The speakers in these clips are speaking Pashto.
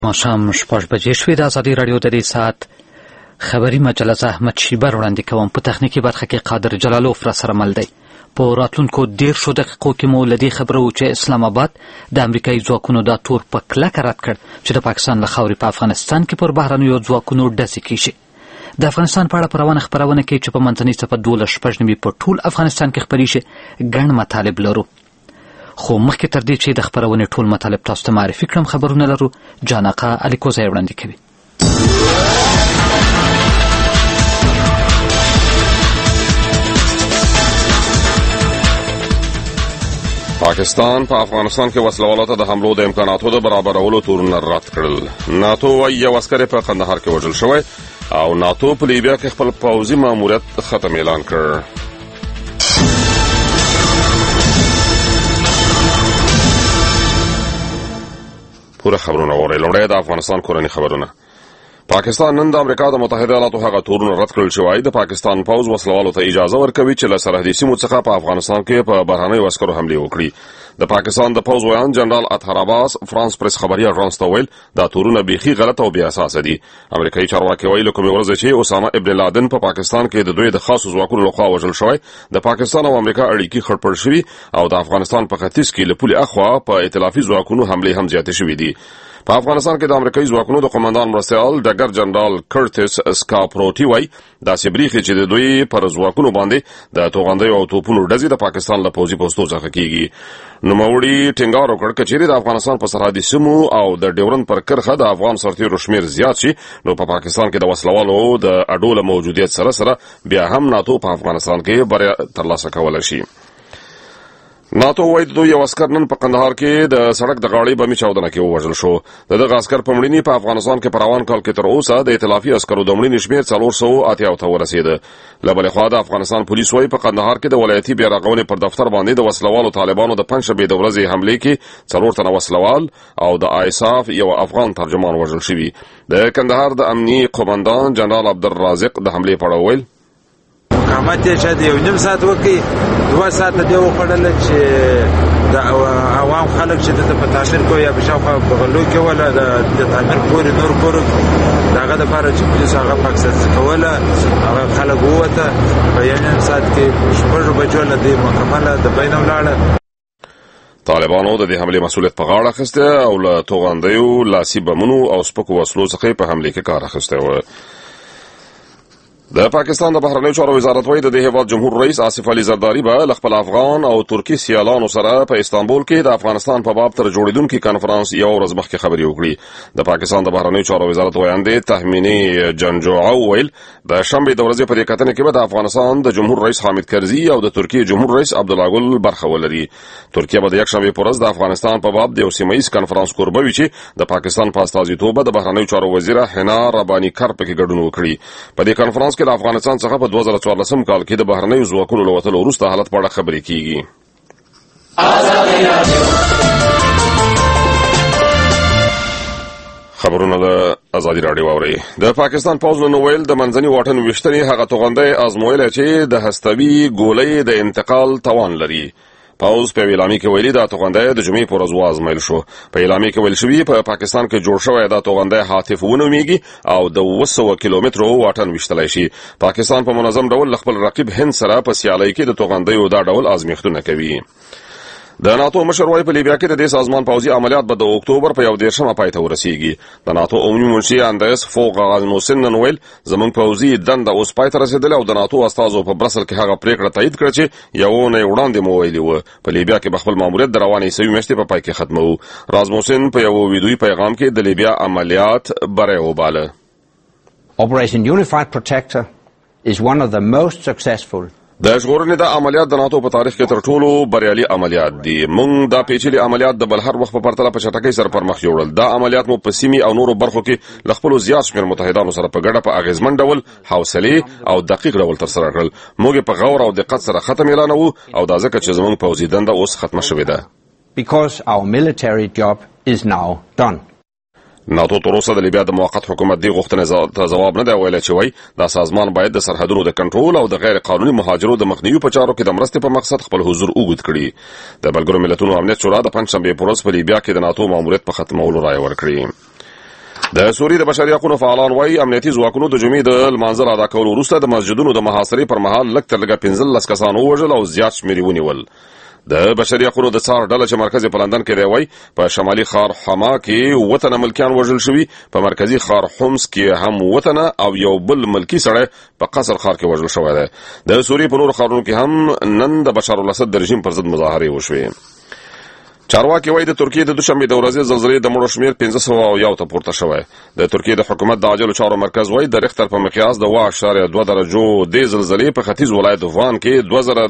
ماښام 6 بجې شوې. د ازادي راډیو د دې ساعت خبري مجله احمد شیبر وړاندې کوم. په تخنیکي برخه کې قادر جلالوف را سره مل دی. په راتلونکو 13 دقیقو کې مو له دې خبرو چې اسلام آباد د امریکایي ځواکونو دا تور په کلکه رد کړ چې د پاکستان له خاورې په افغانستان کې پر بهرنیو ځواکونو ډزې کیږي. د افغانستان په اړه په روانه خپرونه کې چې په منځنۍ صفحه 12 په ټول افغانستان کې خپرې شي ګڼ مطالب لرو. خو مخکې تر دې چې د خپرونې ټول مطالب تاسو ته معرفي کړم خبرونه لرو. جان آقا علي کوزی وړاندې کوي. پاکستان په افغانستان کې وسلوالو ته د حملو د امکاناتو د برابرولو تورونه رد کړل. ناتو وايي یو عسکر په قندهار کې وژل شوی او ناتو په لیبیا کې خپل پوځي ماموریت ختم اعلان کړ. پوره خبرونه اورئ. لومړی د افغانستان کورني خبرونه. پاکستان نن د امریکا د متحده ایالاتو هغه تورونه رد کړل چې وايي د پاکستان پوځ وسلوالو ته اجازه ورکوي چې له سرحدي سیمو څخه په افغانستان کې په بهرنیو عسکرو حملې وکړي. د پاکستان د پوځ ویان جنرال اطهر عباس فرانس پریس خبري اژانس ته ویل دا تورونه بیخي غلط او بې اساسه دي. امریکایي چارواکي وایي له کومې ورځې چې اسامه ابن لادن په پاکستان کې د دوی د خاصو ځواکونو لخوا وژل شوی د پاکستان او امریکا اړیکې خړپړ شوي او د افغانستان په ختیځ کې له پولې اخوا په ائتلافي ځواکونو حملې هم زیاتې شوې دي. په افغانستان کې د امریکایي ځواکونو د قومندان مرستیال ډګر جنرال کرټس سکاپروټي وایي داسې بریښي چې د دوی پر ځواکونو باندې د توغندیو او توپونو ډزې د پاکستان له پوځي پوستو څخه کیږي. نوموړي ټینګار وکړ که چیرې د افغانستان په سرحدي سیمو او د ډیورند پر کرښه د افغان سرتیرو شمیر زیات شي نو په پاکستان کې د وسلوالو د اډو له موجودیت سره بیا هم ناتو په افغانستان کې بریا ترلاسه کولی شي. ناتو وایي د دوی یو عسکر نن په قندهار کې د سړک د غاړې بمي چاودنه کې ووژل شو. دغه عسکر په مړینې په افغانستان کې په روان کال کې تر اوسه د ائتلافي عسکرو د مړینې شمېر 480 ته ورسېده. له بلې خوا د افغانستان پولیس وایي په قندهار کې د ولایتي بیارغونې پر دفتر باندې د وسلوالو طالبانو د پنجشنبې د ورځې حملې کې 4 تنه وسلوال او د آیساف یو افغان ترجمان وژل شوي. د کندهار د امنیي قومندان جنرال عبدالرازق د حملې په اړه وویل قامت یې شاید یو نیم ساعت وکړي 2 ساعته دی وخوړل چې د عوام خلک چې د په تعمیر کوي یا په شاوخوا بغلو کې ولا د تعمیر پورې نور پورې دغه لپاره چې پولیس هغه پاکستان کوله هغه خلک ووته په یو نیم ساعت کې 6 بجو له دې مکمله د بین ولاړه. طالبانو د دې حملې مسؤلیت په غاړه اخیسته او له توغندیو لاسي بمونو او سپکو وسلو څخه په حملې کې کار اخیسته و. د پاکستان د بهرنیو چارو وزارت وایي د دې هیواد جمهور رئیس آصف علي زرداری به له خپل افغان او ترکي سیالانو سره په استانبول کې د افغانستان په باب تر جوړیدونکي کانفرنس یو ورځ مخکې خبرې وکړي. د پاکستان د بهرنیو چارو وزارت وایاندې تهمینې جنجوعه وویل د شنبې د ورځې په دې کتنې کې به د افغانستان د جمهور رئیس حامد کرزي او د ترکیې جمهور رئیس عبدالله ګل برخه ولري. ترکیه به د یکشنبې په ورځ د افغانستان په باب د یو سیمه ییز کانفرنس کوربه وي چې د پاکستان په استازیتوب د بهرنیو چارو وزیره حنا رباني کر پکې ګډون وکړي. په دې کانفرنس کې د افغانستان څخه په 2014 کال کې د بهرنیو ځواکونو له وتلو وروسته حالت په اړه خبرې کیږي. خبرونه د ازادي راډیو اوري. د پاکستان پوځ نن ویل د منځني واټن ویشتنې هغه توغندی ازمویل چې د هستوي ګولۍ د انتقال توان لري. پوځ په اعلامیه کې ویلي دا توغندی د جمعې په ورځ وازمایل شو. په اعلامیه کې ویل شوی په پاکستان کې جوړ شوی دا توغندی هاتف ونومیږي او د 200 کیلومترو واټن ویشتلای شي. پاکستان په منظم ډول خپل رقیب هند سره په سیالۍ کې د توغندیو دا ډول ازمیښتونه کوي. د ناتو مشر وايي په لیبیا کې د دې سازمان پوځي عملیات به د اکتوبر په 11 پای ته ورسیږي. د ناتو عمومي منشي اندرس فوغازموسن نن ویل زموږ پوځي دنده اوس پای ته رسیدلې او د ناتو استازو په برسل کې هغه پریکړه تایید کړه چې یو نه وړاندې مو ویلي و په لیبیا کې خپل ماموریت د روانې سوي میاشتې په پای کې ختمو. رازموسن په یو ویډیوي پیغام کې د لیبیا عملیات بری وباله. Operation Unified Protector is one of the most successful د ژغورنې د عملیات د ناتو په تاریخ کې تر ټولو بریالي عملیات دي. موږ دا پیچلي عملیات د بل هر وخت په پرتله په چټکۍ سره پرمخ جوړل. دا عملیات مو په سیمې او نورو برخو کې ل خپل زیات شمېر متحدانو سره په ګډه په اغیزمن ډول حوصله او دقیق ډول تر سره کړل. موږ په غور او دقت سره ختم اعلانوو او دا ځکه چې زموږ پوځي دنده اوس ختمه شوې ده. Because our military job is now done. ناتو تر اوسه د لیبیا د موقت حکومت دی غوښتنې ته ځواب نه دی ویلی چې وایي دا سازمان باید د سرحدونو د کنټرول او د غیر قانوني مهاجرو د مخنیوي په چارو کې د مرستې په مقصد خپل حضور اوږد کړي. د ملګرو ملتونو امنیت شورا د پنجشنبې په ورځ په لیبیا کې د ناتو ماموریت په ختمولو رایه ورکړې. د سوریې د بشري حقوقو فعالان وايي امنیتي ځواکونو د جمعې د لمانځه ادا کولو وروسته د مسجدونو د محاصرې پر مهال لږ تر لږه 15 کسان ووژل او زیات شمېر یې ونیول. د بشري حقوقو د څار ډله چې مرکز په لندن کې دی وايي په شمالي ښار حما کې 7 تنه ملکیان وژل شوي، په مرکزي ښار حمص کې هم 7 تنه او یو بل ملکی سړی په قصر ښار کې وژل شوی دی. د سوریې په نورو ښارونو کې هم نن د بشار الاسد د رژیم پر ضد مظاهرې وشوې. چارواکي وايي د ترکیې د دوشنبې د ورځې زلزلې د مړو شمېر 501 ته پورته شوی. د ترکیې د حکومت د عاجلو چارو مرکز وايي د ریختر په مقیاس د 1.2 درجو د زلزلې په ختیځ ولایت وان کې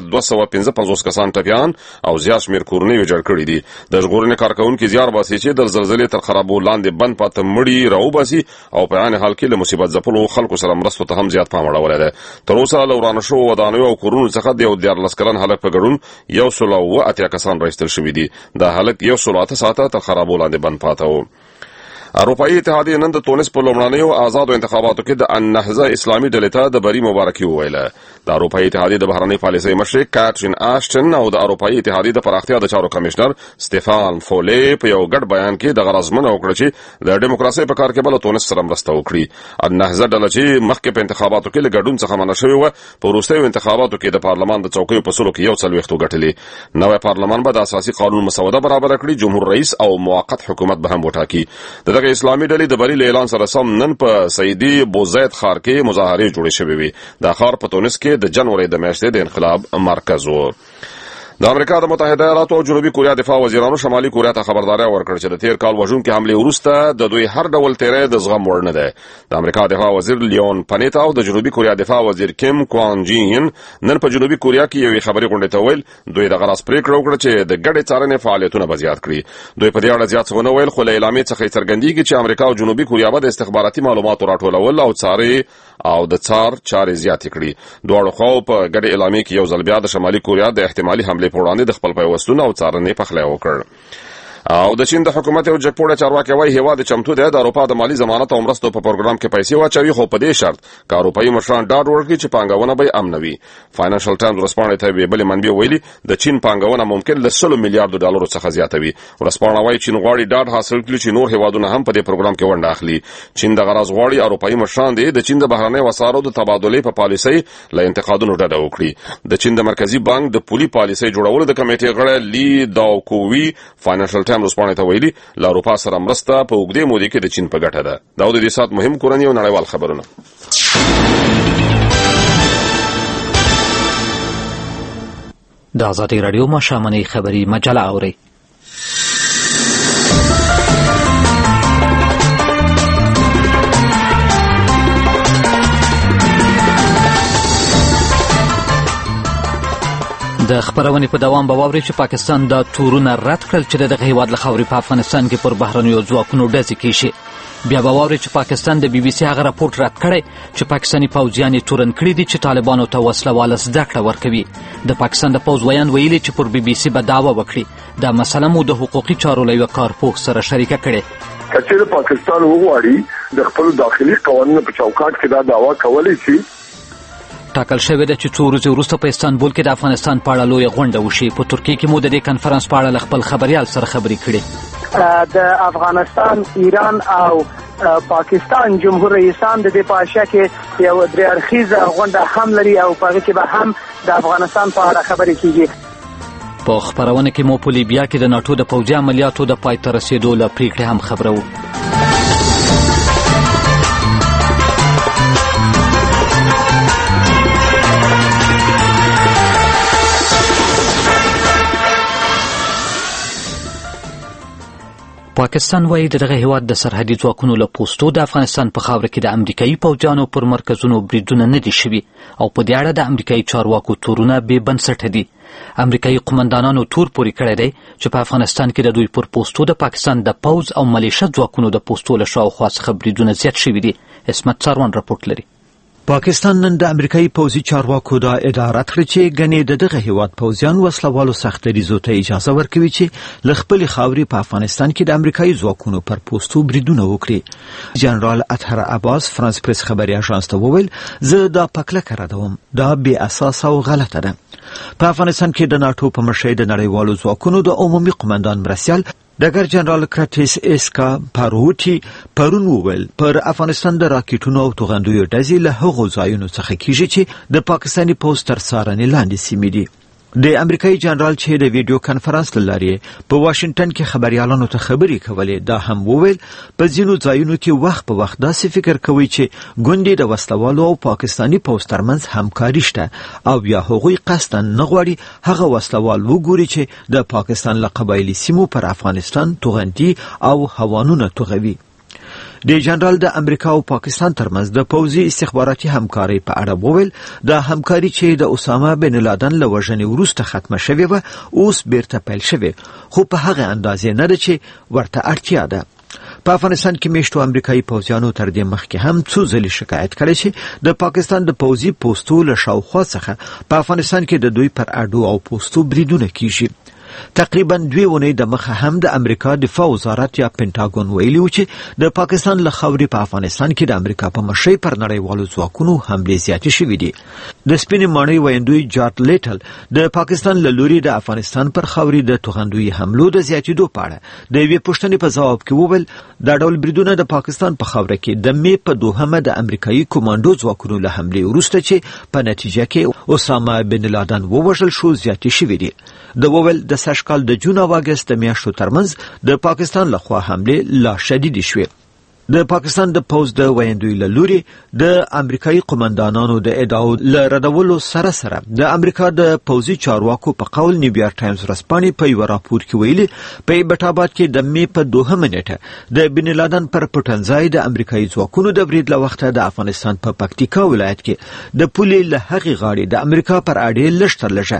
2255 کسان ټپیان او زیات شمېر کورنۍ ویجاړ کړي دي. د ژغورنې کارکونکو زیار باسي چې د زلزلې تر خرابو لاندې بند پاتې مړي راوباسي او په عین حال کې له مصیبت ځپلو خلکو سره مرستو ته هم زیات پام اړولی دی. تر اوسه له ورانه شوو ودانیو او کورونو څخه د 14 کلن هلک په ګډون 180 کسان راایستل شوي دي. د هلک 108 ساعته تر خرابو لاندې بند پاته و. اروپایي اتحادیه نن د تونس په لومړنیو آزادو انتخاباتو کې د النهضه اسلامي ډلې ته د بری مبارکي وویله. د اروپایي اتحادیې د بهرنۍ پالیسۍ مشر کاترین آشټن او د اروپایي اتحادیې د پراختیا د چارو کمشنر سټيفان فولې په یو ګډ بیان کې د غرضمنه وکړه چې د دیموکراسۍ په کار کې بل تونس سره مرسته وکړي. النهضه ډله چې مخکې په انتخاباتو کې له ګډون څخه منع شوې وه، په وروستیو انتخاباتو کې د پارلمان د څوکیو په سلو کې 140 ګټلې. نوی پارلمان به د اساسي قانون مسوده برابر کړي، جمهور رئیس او موقت حکومت به هم وټاکي. د اسلامي ډلې د بری اعلان سره سم نن په سیدي بوزید ښار کې مظاهرې جوړې شوې وي. دا ښار په تونس کې د جنوري د میاشتې د انقلاب مرکز و. د امریکا د متحده ایالاتو او جنوبي کوریا دفاع وزیرانو شمالي کوریا ته خبرداري ورکړه چې د تیر کال وژونکې حملې وروسته د دوی هر ډول تیری د زغم وړ نه دی. د امریکا دفاع وزیر لیون پانیتا او د جنوبي کوریا دفاع وزیر کیم کوان جین نن په جنوبي کوریا کې یوې خبري غونډې ته ویل دوی د غرض پریکړه وکړه چې د ګډې څارنې فعالیتونه به زیات کړي. دوی په دې اړه زیات څه ونه ویل، خو له اعلامیې څخه څرګندېږي چې امریکا او جنوبي کوریا به د استخباراتي معلوماتو راټولول او څاري او د څار چارې زیاتې کړي. دواړو خواو په ګډې اعلامیې کې یو ځل بیا د شمالي کوریا د احتمالي حملې په وړاندې د خپل پیوستون او څارنې پخلی وکړ. او د چین د حکومت یو جګپوړی چارواکي وايي هیواد چمتو دی د اروپا د مالی ضمانت او مرستو په پروګرام کې پیسې واچوي، خو په دې شرط چې اروپایي مشران ډاډ ورکړي چې پانګونه به امن وي. فاینانشل ټایمز ورسپانې ته یوې بلې منبع ویلي د چین پانګونه ممکن له 100 میلیارډ ډالرو څخه زیاته وي. ورسپانه وايي چین غواړي ډاډ حاصل کړي چې نور هیوادونه هم په دې پروګرام کې ونډه اخلي. چین د غرض غواړي اروپایي مشران د چین د بهرنۍ وسایلو د تبادلې په پالیسۍ له انتقادونو ډډه وکړي. د چین د مرکزی بانک د پولي پالیسۍ جوړولو د کمیټې غړی لی داوکووي فاینانشل ټایمز ورسپانې ته ویلي له اروپا سره مرسته په اوږدې مودې کې د چین په ګټه ده. دا د دې سات مهم کورني او نړیوال خبرونه. د آزادۍ رادیو ماښامنۍ خبري مجله اورئ. د خبرونې په دوام به واورئ چې پاکستان دا تورونه رد کړل چې دغه هیواد له خاورې په افغانستان کې پر بهرنیو ځواکونو ډزې کیږي. بیا به واورئ چې پاکستان د BBC هغه راپورټ رد کړی چې پاکستاني پوځیان یې تورن کړي دي چې طالبانو ته وسله واله زده کړه ورکوي. د پاکستان د پوځ ویان ویلي چې پر BBC به دعوه وکړي. دا مسله مو د حقوقي چارو له یوه کارپوه سره شریکه کړې. که چېرې پاکستان وغواړي د خپلو داخلي قوانینو په چوکاټ کې دا دعوه کولی شي. ټاکل شوې ده چې څو ورځې وروسته په استانبول کې د افغانستان په اړه لویه غونډه وشي. په ترکیې کې مو د دې کنفرانس په اړه له خپل خبریال سره خبرې کړې. د افغانستان، ایران او پاکستان جمهور رئیسان د دې په اشیا کې یو درې اړخیزه غونډه هم لري او په هغې کې به هم د افغانستان په اړه خبرې کیږي. په خپرونه کې مو په لیبیا کې د ناټو د پوځي عملیاتو د پای ته رسېدو له پریکړې هم خبرو. پاکستان وايي دغه هیواد د سرحدي ځواکونو له پوستو د افغانستان په خاوره کې د امریکایي پوځیانو پر مرکزونو بریدونه نه دي شوي او په دې اړه د امریکایي چارواکو تورونه بې بنسټه دي. امریکایي قومندانانو تور پورې کړی دی چې په افغانستان کې د دوی پر پوستو د پاکستان د پوځ او ملیشه ځواکونو د پوستو له شاوخوا څخه بریدونه زیات شوي دي. عصمت څاروان راپورټ لري. پاکستان نن د امریکایي پوځي چارواکو دا ادعا کړې چې ګنې دغه هیواد پوځیان وسلوالو سخت دریزو ته اجازه ورکوي چې له خپلې خاورې په افغانستان کې د امریکایي ځواکونو پر پوستو بریدونه وکړي. جنرال اطهر عباس فرانس پریس خبري اژانس ته وویل زه دا پکلکه ردوم، دا بې اساس او غلطه ده. په افغانستان کې د ناټو په مشرۍ د نړیوالو ځواکونو د عمومي قومندان مرستیال ډګر جنرال کرټیس اسکا پاروټي پرون وویل پر افغانستان د راکټونو او توغندیو ډزې له هغو ځایونو څخه کیږي چې د پاکستاني پوځ تر څارنې لاندې سیمې دي. د امریکایي جنرال چې د ویډیو کانفرنس له لارې په واشنگټن کې خبريالانو ته خبرې کولې دا هم وویل په ځینو ځایونو کې وخت په وخت داسې فکر کوي چې ګوندې د وسلوالو او پاکستاني پوځ ترمنځ همکاري شته او یا هغوی قصداً نه غواړي هغه وسلوال وګوري چې د پاکستان له قبایلي سیمو پر افغانستان توغندي او هوانونه توغوي. د جنرال د امریکا او پاکستان ترمنځ د پوځي استخباراتي همکاري په اړه وویل دا همکاري چې د اسامه بن لادن له وژنې وروسته ختمه شوې وه اوس بیرته پیل شوې خو په هغه اندازې نه ده چې ورته اړتیا ده. په افغانستان کې میشتو امریکایي پوځیانو تر دې مخکې هم څو ځلې شکایت کړی چې د پاکستان د پوځي پوستو له شاوخوا څخه په افغانستان کې د دوی پر اډو او پوستو بریدونه کیږي. تقریبا 2 اونۍ د مخه هم د امریکا دفاع وزارت یا پینټاګون ویلي و چې د پاکستان له خاورې په افغانستان کې د امریکا په مشرۍ پر نړیوالو ځواکونو حملې زیاتې شوې دي. د سپینې ماڼۍ ویندوی جارج لیټل د پاکستان له لوري د افغانستان پر خاورې د توغندوي حملو د زیاتېدو په اړه د یوې پوښتنې په ځواب کې وویل دا ډول بریدونه د پاکستان په خاوره کې د مې په 2 د امریکایي کمانډو ځواکونو له حملې وروسته چې په نتیجه کې اسامه بن لادن ووژل شو زیاتې شوې دي. د وویل د سږکال د جون او اګست د میاشتو ترمنځ د پاکستان لخوا حملې لا شدید شوې. د پاکستان د پوځ د ویندوی له لوري د امریکایي قومندانانو د ادعاو له ردولو سره د امریکا د پوځي چارواکو په قول نیویارک ټایمز ورځپاڼې په یو راپور کې ویلي په ایبټاباد کې د مې په 2 نیټه د بن لادن پر پټنځای د امریکایي ځواکونو د برید له وخته د افغانستان په پکتیکا ولایت کې د پولې له هغې غاړې د امریکا پر اډې لږ تر لږه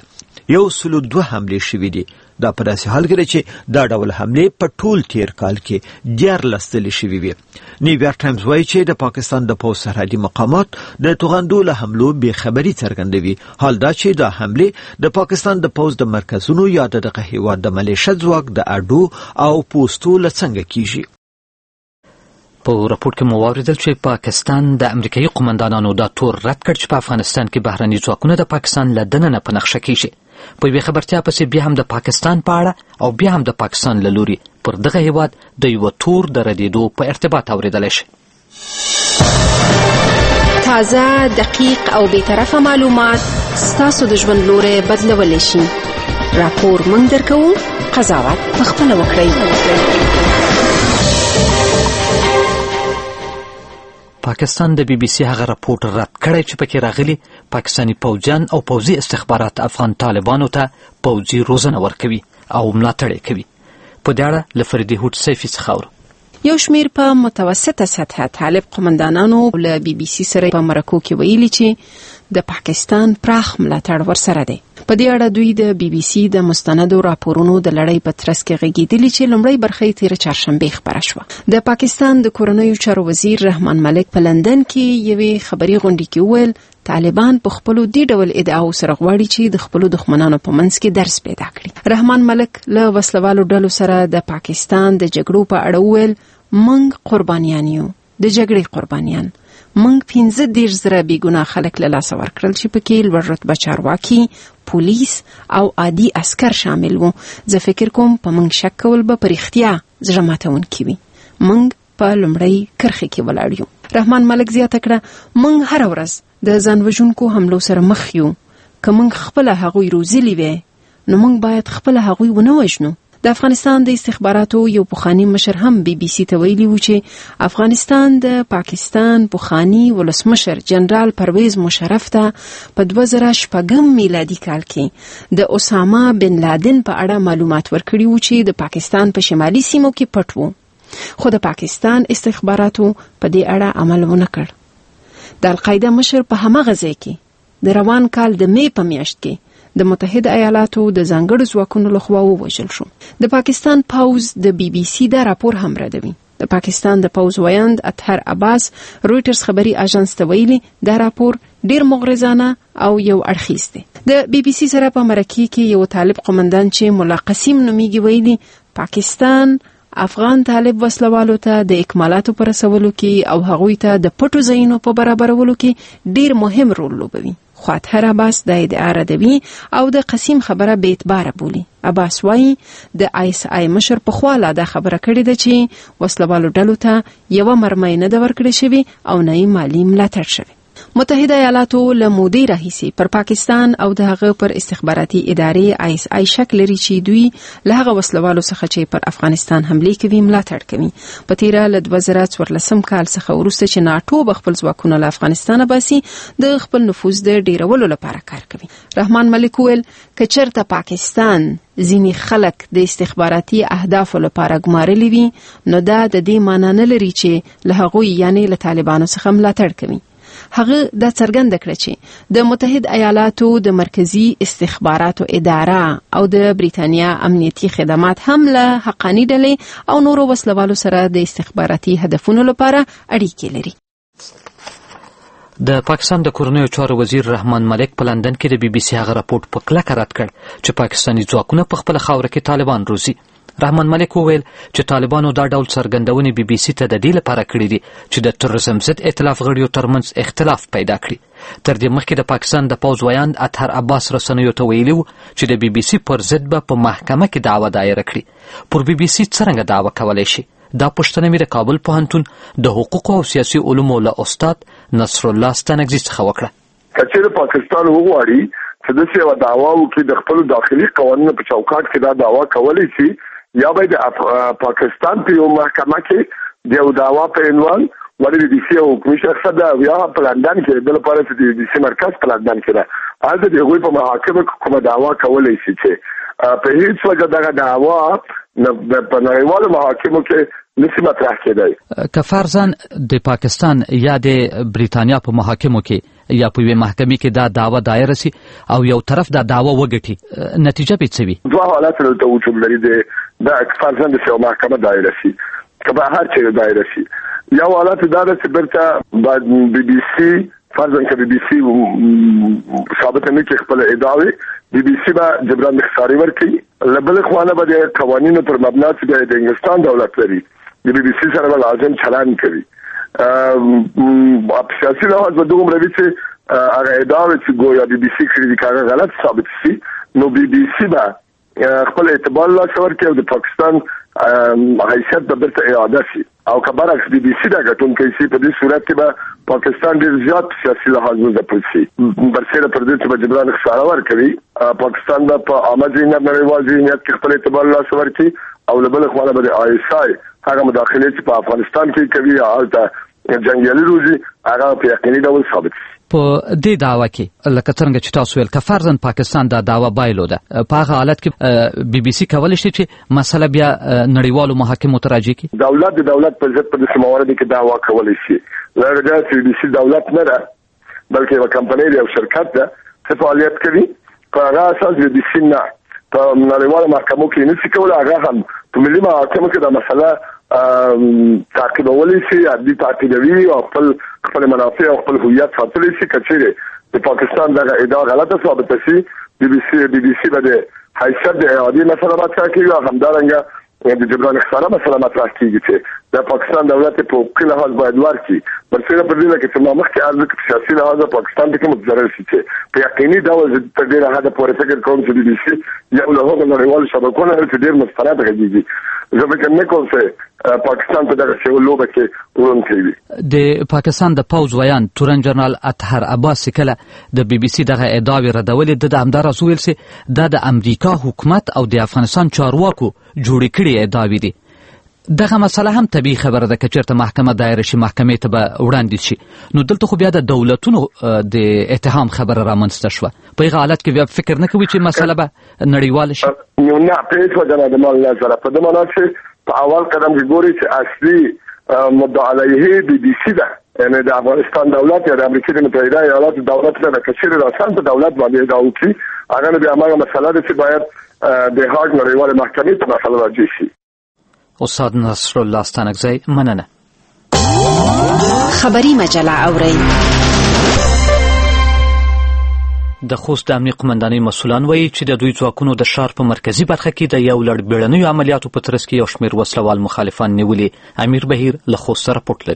102 حملې شوې دي. دا په داسې حال کې چې دا ډول حملې په ټول تیر کال کې 14 ځلې شوې وي. نیویارک ټایمز وایي چې د پاکستان د پوځ سرحدي مقامات د توغندو له حملو بې خبري څرګندوي. حال دا چې دا حملې د پاکستان د پوځ د مرکزونو یا دغه هیواد د ملیشه ځواک د اډو او پوستو له څنګه کیږي. په راپور کې مو واوریدل چې پاکستان د امریکایي قومندانانو دا تور رد کړ چې په افغانستان کې بهرني ځواکونه د پاکستان له دننه په نقشه کیږي. په یوې خبرتیا پسې بیا هم د پاکستان په اړه او بیا هم د پاکستان له لوري پر دغه هیواد د یو تور د ردېدو په ارتباط اوریدلی شي. تازه، دقیق او بی‌طرفه معلومات ستاسو د ژوند لوری بدلولی شي. راپور موږ درکوو، قضاوت پخپله وکړئ. پاکستان د بي بي سي هغه راپور رد کړی چې پکې راغلي پاکستاني پوځیان او پوځي استخبارات افغان طالبانو ته پوځي روزنه ورکوي او ملاتړ یې کوي. په دې اړه له فریدي هوډ سیفي څخه اورو. یو شمیر په متوسطه سطحه طالب قومندانانو له بي بي سي سره په مرکو کې ویلي چې د پاکستان پراخ ملاتړ ورسره دی. په دې اړه دوی د بي بي سي د مستندو راپورونو د لړۍ په ترڅ کې غږېدلي چې لومړی برخه یې تېره چهارشنبه خپره شوه. د پاکستان د کورنیو چارو وزیر رحمان ملک په لندن کې یوې خبري غونډې کې وویل طالبان په خپلو دې ډول ادعاو سره غواړي چې د خپلو دښمنانو په منځ کې درس پیدا کړي. رحمان ملک له وسلوالو ډلو سره د پاکستان د جګړو په اړه وویل موږ قربانیان یو، د جګړې قربانیان. موږ 15,000 بېګناه خلک له لاسه ورکړل چې پکې لوړ رتبه چارواکي، پولیس او عادي عسکر شامل وو. زه فکر کوم په موږ شک کول به په رښتیا زړه ماتونکي وي. موږ په لومړۍ کرښه کې ولاړ یو. رحمان ملک زیاته کړه موږ هره ورځ د ځان وژونکو حملو سره مخ یو. که موږ خپله هغوی روزلي وی نو موږ باید خپله هغوی ونه وژنو. د افغانستان د استخباراتو یو پخوانی مشر هم بي بي سي ته ویلي و چې افغانستان د پاکستان پخوانی ولسمشر جنرال پرویز مشرف ته په 2006 میلادي کال کې د اسامه بن لادن په اړه معلومات ورکړي و چې د پاکستان په شمالي سیمو کې پټ و، خو د پاکستان استخباراتو په دې اړه عمل ونه کړ. د القاعده مشر په همغه ځای کې د روان کال د مې په میاشت کې د متحده ایالاتو د ځانګړو ځواکونو لخوا ووژل شو. د پاکستان پوځ د بي بي سي دا راپور هم ردوي. د پاکستان د پوځ ویاند اطهر عباس رويټرز خبري اژانس ته ویلي دا راپور ډیر مغرضانه او یو اړخیز دی. د بي بي سي سره په مرکه کې یو طالب قومندان چې مولا قسیم نومیږي ویلي پاکستان افغان طالب وسلوالو ته د اکمالاتو پر رسولو کې او هغوی ته د پټو ځایونو په برابرولو کې ډیر مهم رول لوبوي. خو اطهر عباس د ادعا ردوي او د قسیم خبره به اعتبار بولي. عباس وایي د ISI مشر په خواله دا خبره کړې ده چې وسلوالو ډلو ته یو مرمۍ نه د ورکړې شوی او نه مالی ملاتړ شوی. متحده ایالاتو له مودې راهیسې پر پاکستان او د هغه پر استخباراتي ادارې ISI شک لري چې دوی له هغه وسلوالو څخه چې پر افغانستان حمله کوي ملاتړ کوي. په تیره له 2014 کال څخه وروسته چې ناټو بخپل ځواکونه له افغانستان باسي د خپل نفوذ د ډیرولو لپاره کار کوي. رحمان ملک ویل که چېرته پاکستان ځینې خلک د استخباراتي اهدافو لپاره ګمارلي وي نو دا د دې معنی نه لري چې له هغوی یعنی له طالبانو څخه ملاتړ کوي. هغه د څرګند کړ چې د متحد ایالاتو د مرکزی استخباراتو اداره او د بریتانیا امنیتي خدمات هم له حقانی ډلې او نورو وسلوالو سره د استخباراتي هدفونو لپاره اړیکې لري. د پاکستان د کورنیو چارو وزیر رحمان ملک په لندن کې د BBC هغه راپورټ په کلکه رد کړ چې پاکستاني ځواکونه په خپل خاوره کې طالبان روزي. رحمان ملک وویل چې طالبانو دا ډول څرګندونې BBC ته د دې لپاره کړې دي چې د تروریزم ضد ائتلاف غړیو ترمنځ اختلاف پیدا کړي. تر دې مخکې د پاکستان د پوځ ویاند اطهر عباس رسنیو ته ویلي و چې د BBC پر ضد به په محکمه کې دعوه دایره کړي. پر BBC څرنګه دعوه کولی شي؟ دا پوښتنه مې د کابل پوهنتون د حقوقو او سیاسي علومو له استاد نصر الله ستانکزي څخه وکړه. که چېرې پاکستان وغواړي چې داسې یوه دعوا وکړي د خپلو داخلي قوانینو په چوکاټ کې دا دعوا کولی شي، یا به د پاکستان په یو محکمه کې د یو دعوا په عنوان ولې د BBC او حکومي شخص ده یا په لندن کې د لپاره چې د BBC مرکز په لندن کې ده هلته د هغوی په محاکمه کې کومه دعوا کولی شي چې په هیڅ وجه دغه دعوا په نړیوالو محاکمو کې نشي مطرح کېدی. که فرضاً د پاکستان یا د بریتانیا په محاکمو کې یا په یوې محکمې کې دا دعوه دایره سي او یو طرف دا دعوه وګټي، نتیجه به څه وي؟ دوه حالات دلته وجود لري. دا فرضاً د یو محکمه دایره سي که به هر چیرې دایره سي. یو حالت دا ده چې بیرته باید BBC فرضاً که BBC ثابته نه کړي خپل ادعاوې، BBC به جبران اختصاري ورکړي. له بلې خوا نه به د قوانینو پر مبنا چې د انګلستان دولت لري د BBC سره به لازم چلند کوي. په سیاسي لحاظ به دومره وي چې هغه ادعاوې چې ګویا BBC کړي دي که هغه غلط ثابت شي نو BBC به خپل اعتبار لاسه ورکړي او د پاکستان حیثیت به بیرته اعاده شي. او که برعکس BBC دا ګټونکی شي، په دې صورت کې به پاکستان ډېر زیات سیاسي لحاظ وځپل شي. برسېره پر دې چې به جبران اختصاره ورکوي، پاکستان به په عامه ذهنیت نړیوال ذهنیت کې خپل اعتبار لاسه ورکړي او له بلې خوا نه به د ISI هغه مداخلې چې په افغانستان کې کوي یا هلته جنګیالي روزي هغه په یقیني ډول ثابت شي. په دې دعوه کې لکه څنګه چې تاسو ویل که فرضاً پاکستان دا دعوه بایلوده، په هغه حالت کې BBC کولی شي چې مسله بیا نړیوالو محاکمو ته راجع کړي. دولت د دولت پر ضد په داسې مواردو کې دعوا کولی شي. له هغه ځایه چې BBC دولت نه ده بلکې یوه کمپنۍ ده، یو شرکت ده څه فعالیت کوي، په هغه اساس BBC نه په نړیوالو محکمو کې نشي کولی. هغه هم په ملي محاکمو کې دا مسله تعقیبولی شي، عدلي تعقیبوي او خپل منافع او خپل هویت ساتلی شي. که چېرې د پاکستان دغه ادعا غلطه ثابته شي، BBC به د حیثیت د اعادې مسله مطرح کوي او همدارنګه د جبران اختصاره مسله مطرح کېږي چې د پاکستان دولت په حقوقي لحاظ باید ورکړي. برسېره پر دې چې ما مخکې عرض کړه په سیاسي لحاظ پاکستان پکې متضرر شي چې په یقیني ډول تر ډېره حده پورې فکر کوم چې BBC یو له هغو نړیوالو شبکو نه چې ډېر مستند غږېږي. زه فکر نه کوم چې پاکستان په دغه یو لوبه کې ورونکی وي. د پاکستان د پوځ ویاند تورن جنرال اطهر عباس کله د BBC دغه ادعاوې ردولې، د همداراز ویل چې دا د امریکا حکومت او د افغانستان چارواکو جوړې کړې ادعاوې دي. دغه مسله هم طبیعي خبره ده که چېرته محکمه دایره شي، محکمې ته به وړاندې شي. نو دلته خو بیا د دولتونو د اتهام خبره رامنځته شوه. په هغه حالت کې بیا فکر نه کوي چې مسله به نړیواله شي؟ نه، په هېڅ وجه نه د مال نظره په دې معنا چې په اول قدم کې ګوري چې اصلي مدعا علیه BBC ده، یعنې د افغانستان دولت یا د امریکا د متحده ایالاتو دولت نه ده. که چېرې راساً په دولت باندې ادعا وکړي هغه نه بیا هماغه مسله ده چې باید د هاګ نړیوالې محکمې ته مسله راجع شي. استاد نصر الله ستانکزی، مننه. خبری مجله اورئ. د خوست د امنیت قمندانۍ مسؤلان وایي چې د دوی ځواکونو د ښار په مرکزي برخه کې د یو لړ بیړنیو عملیاتو په ترڅ کې یو شمېر وسلوال مخالفان نیولي. امیر بهیر له خوست سره رپورټ لري.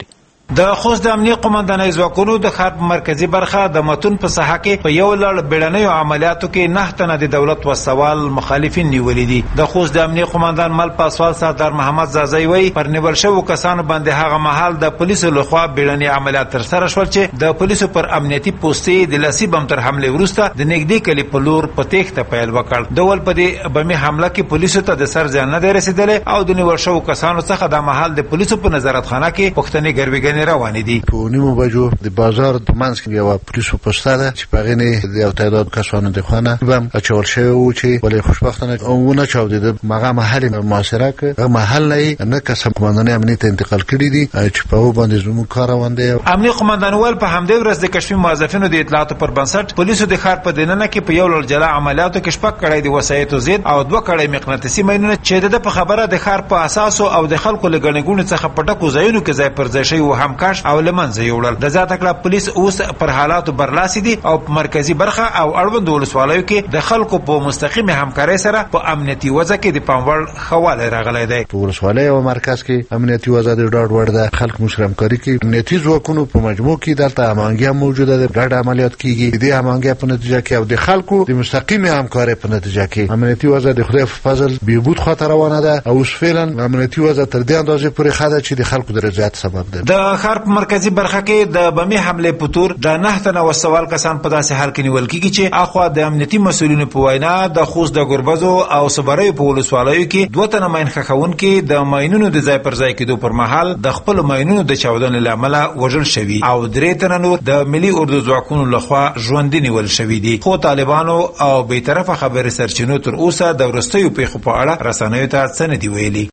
د خوست د امنیه قومندانۍ ځواکونو د ښار په مرکزی برخه د متون په ساحه کې په یو لړ بیړنیو عملیاتو کې 9 تنه د دولت وسوال مخالفین نیولې دي. د خوست د امنیه قومندان مل پاسوال سردار محمد زازی وی پر نیول شوو کسانو باندې هغه مهال د پولیسو لخوا بیړنی عملیات تر سره شول چې د پولیسو پر امنیتي پوسټې د لاسي بم تر حمله وروسته د نګدي کلی په لور په تېښته پیل وکړ. د ول په دې بمي حمله کې پولیسو ته د سر ځان نه رسیدلې او د نیول شوو کسانو څخه د مهال د پولیسو په نظارتخانه کې پښتني ګرویګنې روانې دي. په نیمو بجو د بازار د منځ کې یو پولیسو پوسټه ده چې په غنې د یو تعداد کسانو د خانه بم اچول شوی و چې ولې خوشبختانه اونه چاودیده مغه محل محاصره کړ. محل نه قسم قومندان امنیت انتقال کړی دي چې په و باندې زموږ کار روان دی. امنیه قومندان ول په همدې ورځ د کشفي موظفینو د اطلاعاتو پر بنسټ پولیسو د ښار په دننه کې په یو لړ جلا عملیاتو کې شپږ کړای د وسایتو زید او 2 کړای مقناطیسي ماینونه چې د په خبره د ښار په اساس او د خلکو لګنګونو څخه پټکو ځایونو کې ځای پر ځای شوی و هم کاش او لمنځه یوړل. د ذات کړه پولیس اوس پر حالاتو برلاسي دي او په مرکزی برخه او اړوند ولسوالیو کې د خلکو په مستقیم همکارۍ سره په امنیتي وضع کې د پاموړ خواله راغلی دی. په ولسوالۍ او مرکز کې امنیتي وضع د ډاډ وړ ده. خلک مشر همکاري کوي. امنیتي ځواکونو په مجموع کې دلته امانګي موجوده ده. ګډ عملیات کیږي. د امانګي په نتیجه کې او د خلکو د مستقیم همکارۍ په نتیجه کې امنیتي وضع د خدای په فضل بهبود خاطر روانه ده او فعلا امنیتي وضع تر دې اندازې پورې خاده چې د خلکو د رضایت سبب ده. د ښار په مرکزی برخه کې د بمي حمله په تور د 9 تنه وسوال کسان په داسې حال کې نیول کیږي چې اخوا د امنیتي مسولینو په وینا د خوست د ګربزو او صبري په ولسوالیو کې 2 تنه ماین خخون کې د ماینونو د ځای پر ځای کېدو پر مهال د خپل ماینونو د چاودنې لامل وژل شوی او 3 تنه نور د ملي اردو ځواکونو لخوا ژوندۍ نیول شوی دي. خو طالبانو او بیطرفه خبري سرچینو تر اوسه د ورستیو پیښو په اړه رسنیو ته څه نه دی ویلي.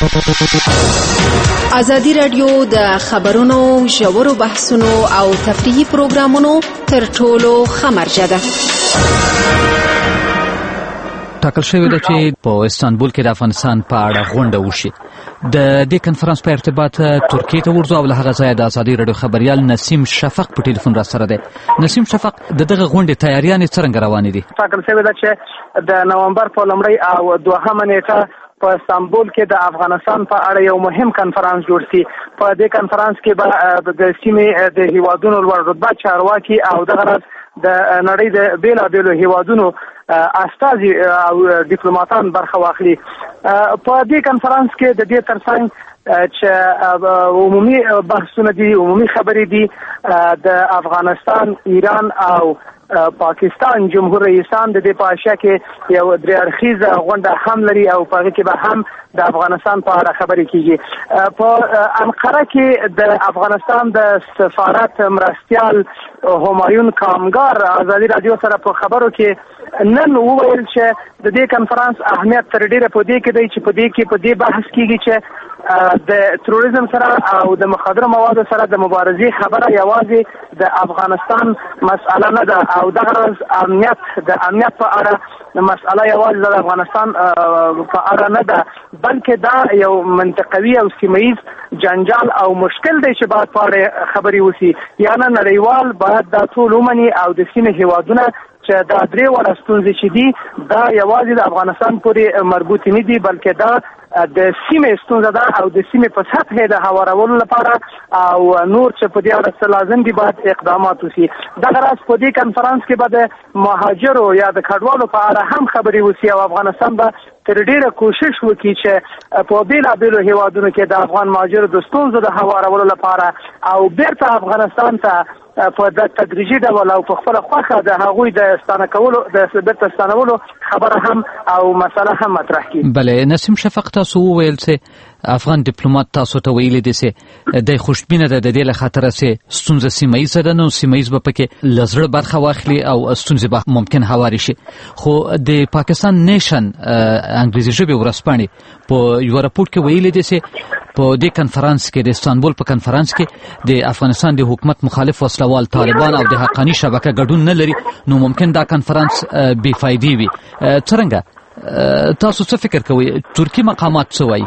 ازادي رادیو د خبرونو ژورو بحثونو او تفریحي پروګرامونو تر ټولو خمرجه ده. ټاکل شوی ده چې په استانبول کې د افغانستان په اړه غونډه وشي. د دې کنفرانس په ارتباط ترکیه ته ورځو او له هغه ځایه د ازادي رادیو خبريال نسیم شفق په ټلیفون را سره دی. نسیم شفق دغه غونډې تیاریانې څنګه روانې دي؟ ټاکل شوی ده چې د نومبر په لومړۍ او 2 نیټه په استانبول کې د افغانستان په اړه یو مهم کنفرانس جوړ شي. په دې کنفرانس کې به د سیمې د هیوادونو لوړ رتبه چارواکي او دغه د نړۍ د بیلابیلو هیوادونو استازي او ډیپلوماټان برخه واخلي. په دې کنفرانس کې د دې ترڅنګ چې عمومي بحثونه دي، عمومي خبرې دي، د افغانستان، ایران او پاکستان جمهور رئیسان د دې په اشیا کې یو درې اړخیزه غونډه هم لري او په هغه کې به هم د افغانستان په اړه خبرې کیږي. په انقره کې د افغانستان د سفارت مرستیال همایون کامګار ازادي رادیو سره په خبرو کې نن وویل چې د دې کنفرانس اهمیت تر ډیره په دې کې دی چې په دې بحث کیږي چې د تروریزم سره او د مخدره موادو سره د مبارزې خبره یوازې د افغانستان مسأله نه ده او دغه امنیت په اړه مسأله یوازې د افغانستان په اړه نه ده، بلکې دا یو منطقوي او سیمه‌ایز جنجال او مشکل دی چې باید په اړه خبرې وشي. یعنی نړیوال باید دا ټول ومني او د سیمې هیوادونه چې دا 3 وړه ستونزې چې دي دا یوازې د افغانستان پورې مربوط نه دي، بلکې دا د سیمې ستونزه ده او د سیمې په سطح د هوارولو لپاره او نور چې په دې اړه لازم دي باید اقدامات وشي. دغه راز په دې کنفرانس کې به د مهاجرو یا د کډوالو په اړه هم خبرې وشي او افغانستان به تر ډیره کوشش وکړي چې په بیلابیلو هیوادونو کې د افغان مهاجرو د ستونزو د هوارولو لپاره او بیرته افغانستان ته په تدریجي ډول او په خپل خوښه د هغوی د ستانکولو د بیرته ستانولو خبره هم او مسله هم مطرح کړي. بله نسیم شفق تاسو وویل چې افغان ډیپلوماټ تاسو ته ویلي دي چې د خوشبینه ده د دې له خاطره چې ستونزه سیمه‌ایزه ده، نو سیمه‌ایز به پکې لزړه برخه واخلي او ستونزې به ممکن هواري شي. خو د پاکستان نیشن انګریزي ژبې ورځپاڼې په یو راپور کې ویلي دي چې په دې کنفرانس کې د استانبول په کنفرانس کې د افغانستان د حکومت مخالف وسلوال طالبان او د حقانی شبکه ګډون نه لري، نو ممکن دا کنفرانس بې فایدې وي. څرنګه تاسو څه فکر کوئ؟ ترکی مقامات څه وایي؟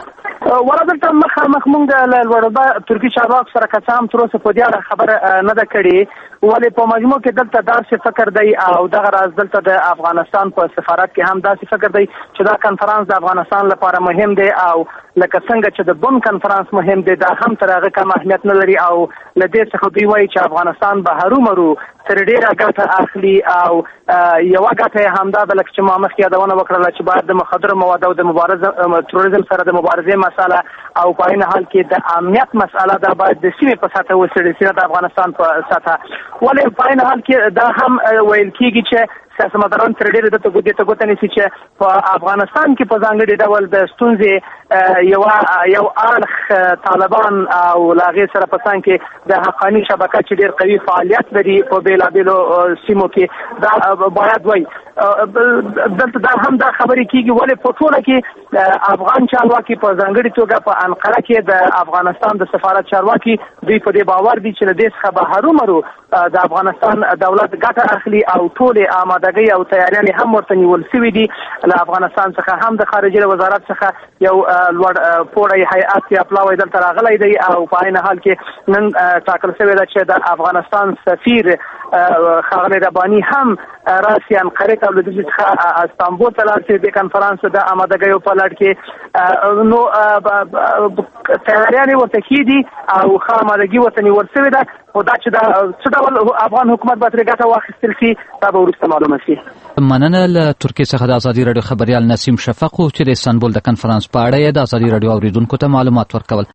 ولادلته مخ مونږ له لوړبه ترکی چارواکو سره کسام تر اوسه په دې اړه خبره نه ده کړې، ولې په مجموع کې دلته داسې فکر دی او دغه راز دلته د افغانستان په سفارت کې هم داسې فکر دی چې دا کنفرانس د افغانستان لپاره مهم دی او لکه څنګه چې د بن کنفرانس مهم دی دا هم تر هغه کم اهمیت نه لري او له دې څخه دوی وایي چې افغانستان به هرومرو تر ډېره ګټه اخلي او یوه ګټه یې همدا ده لکه چې ما مخکې یادونه وکړله چې باید د مخدره موادو او د تروریزم سره د مبارزې مسله او په عین حال کې د امنیت مسله دا باید د سیمې په سطحه وڅېړل سي، نه د افغانستان په سطحه. ولې په عین حال کې دا هم ویل کېږي چې سیاستمداران تر ډېره دې ته ګوته نیسي چې په افغانستان کې په ځانګړي ډول د ستونزې یو اړخ طالبان او له هغې سره په څنګ کې د حقاني شبکه چې ډېر قوي فعالیت لري په بېلابېلو سیمو کې دا باید وایي. دلته دا هم دا خبرې کېږي ولې په ټوله کې افغان چارواکي په ځانګړې توګه په انقره کې د افغانستان د سفارت چارواکي دوی په دې باور دي چې له دې څخه به هرومرو د افغانستان دولت ګټه اخلي او ټولې آمادګۍ او تیاریانې هم ورته نیول سوي دي. له افغانستان څخه هم د خارجه وزارت څخه یو لوړ پوړی هیئت یا پلاوی دلته راغلی دی او په عین حال کې نن ټاکل شوې ده چې د افغانستان سفیر ښاغلی رباني هم راسي انقرې ته او له دې څخه استانبول ته لاړ شي د کنفرانس د آمادګیو په لړ کې نو تیاریانې ورته ښې دي او ښه آمادګي ورته نیول شوې ده، خو دا چې دا څه ډول افغان حکومت به ترې ګټه واخیستل شي دا به وروسته معلومه شي. مننه. له ترکیې څخه د ازادي راډیو خبریال نسیم شفق چې د استانبول د کنفرانس په اړه یې د ازادي راډیو اوریدونکو ته معلومات ورکول.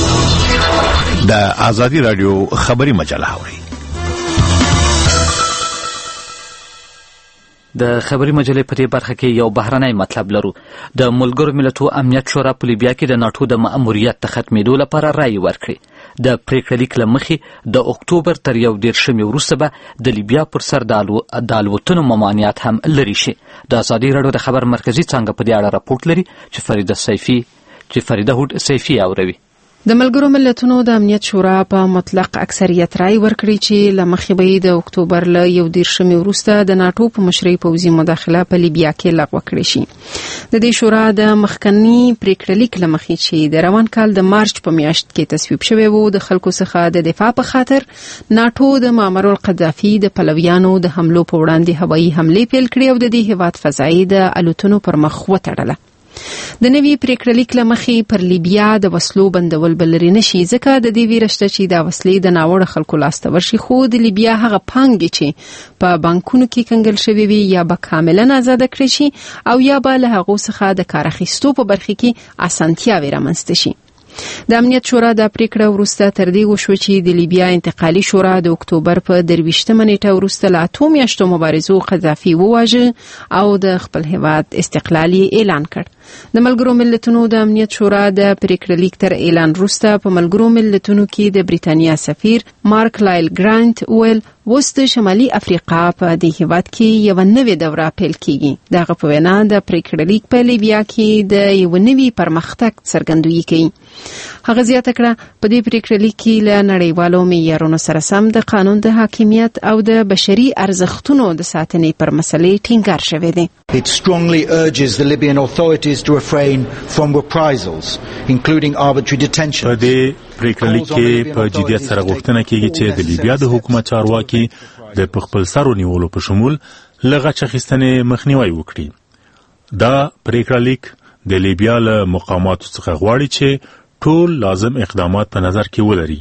د ازادي راډیو خبري مجله اوري. د خبري مجلې په دې برخه کې یو بهرنی مطلب لرو. د ملګرو ملتونو امنیت شورا په لیبیا کې د ناټو د مأموریت د ختمېدو لپاره رایې ورکړې. د پریکړه لیک له مخې د اکتوبر تر 11 وروسته به د لیبیا پر سر د الوتنو ممانعت هم لرې شي. د ازادي راډیو د خبر مرکزي څانګه په دې اړه راپورټ لري چې فریده هوډ سیفي اوروي. د ملګرو ملتونو د امنیت شورا په مطلق اکثریت رای ورکړي چې له مخې به د اکتوبر له 11 وروسته د ناټو په مشرۍ پوځي مداخله په لیبیا کې لغوه کړې شي. د دې شورا د مخکنی پریکړه لیک له مخې چې د روان کال د مارچ په میاشت کې تصویب شوی و د خلکو څخه د دفاع په خاطر ناټو د معمر القذافي د پلویانو د حملو په وړاندې هوایي حملې پیل کړې او د دې هیواد فضایي د الوتنو پر مخ وتړله. د نوي پریکړه لیک له مخې پر لیبیا د وسلو بندول به لرې نشي ځکه د دې ویره شته چې دا وسلې د ناوړه خلکو لاسته ورشي، خو د لیبیا هغه پانګې چې په بانکونو کې کنګل شوي وي یا به کاملا آزاده کړي شي او یا به له هغو څخه د کار اخیستو په برخه کې اسانتیاوې رامنځته شي. د امنیت شورا د پریکړه وروسته تر دې وشو چې د لیبیا انتقالي شورا د اکتوبر په 23 نیټه وروسته له 8 میاشتو مبارزو قذافي وواژه او د خپل هیواد استقلال اعلان کړ. د ملګرو ملتونو د امنیت شورا د پریکړه لیک تر اعلان وروسته په ملګرو ملتونو کې د بریتانیا سفیر مارک لایل ګرانت ویل اوس د شمالي افریقا په دې هیواد کې یو نوې دوره پیل کیږي. دغه په وینا د پریکړه لیک په لیبیا کې د یو نوې پرمختګ څرګندوي کوي. هغه زیاته کړه په دې پریکړه لیک کې له نړیوالو معیارونو سره سم د قانون د حاکمیت او د بشري ارزښتونو د ساتنې پر مسلې ټینګار شوی دی. It strongly urges the Libyan authorities to refrain from reprisals, including arbitrary detention. په دې پریکړه لیک کې په جدیت سره غوښتنه کیږي چې د لیبیا د حکومت چارواکي د خپل سرو نیولو په شمول له غچ اخیستنې مخنیوي وکړي. دا پریکړه لیک د لیبیا له مقاماتو څخه غواړي چې ټول لازم اقدامات په نظر کې ولري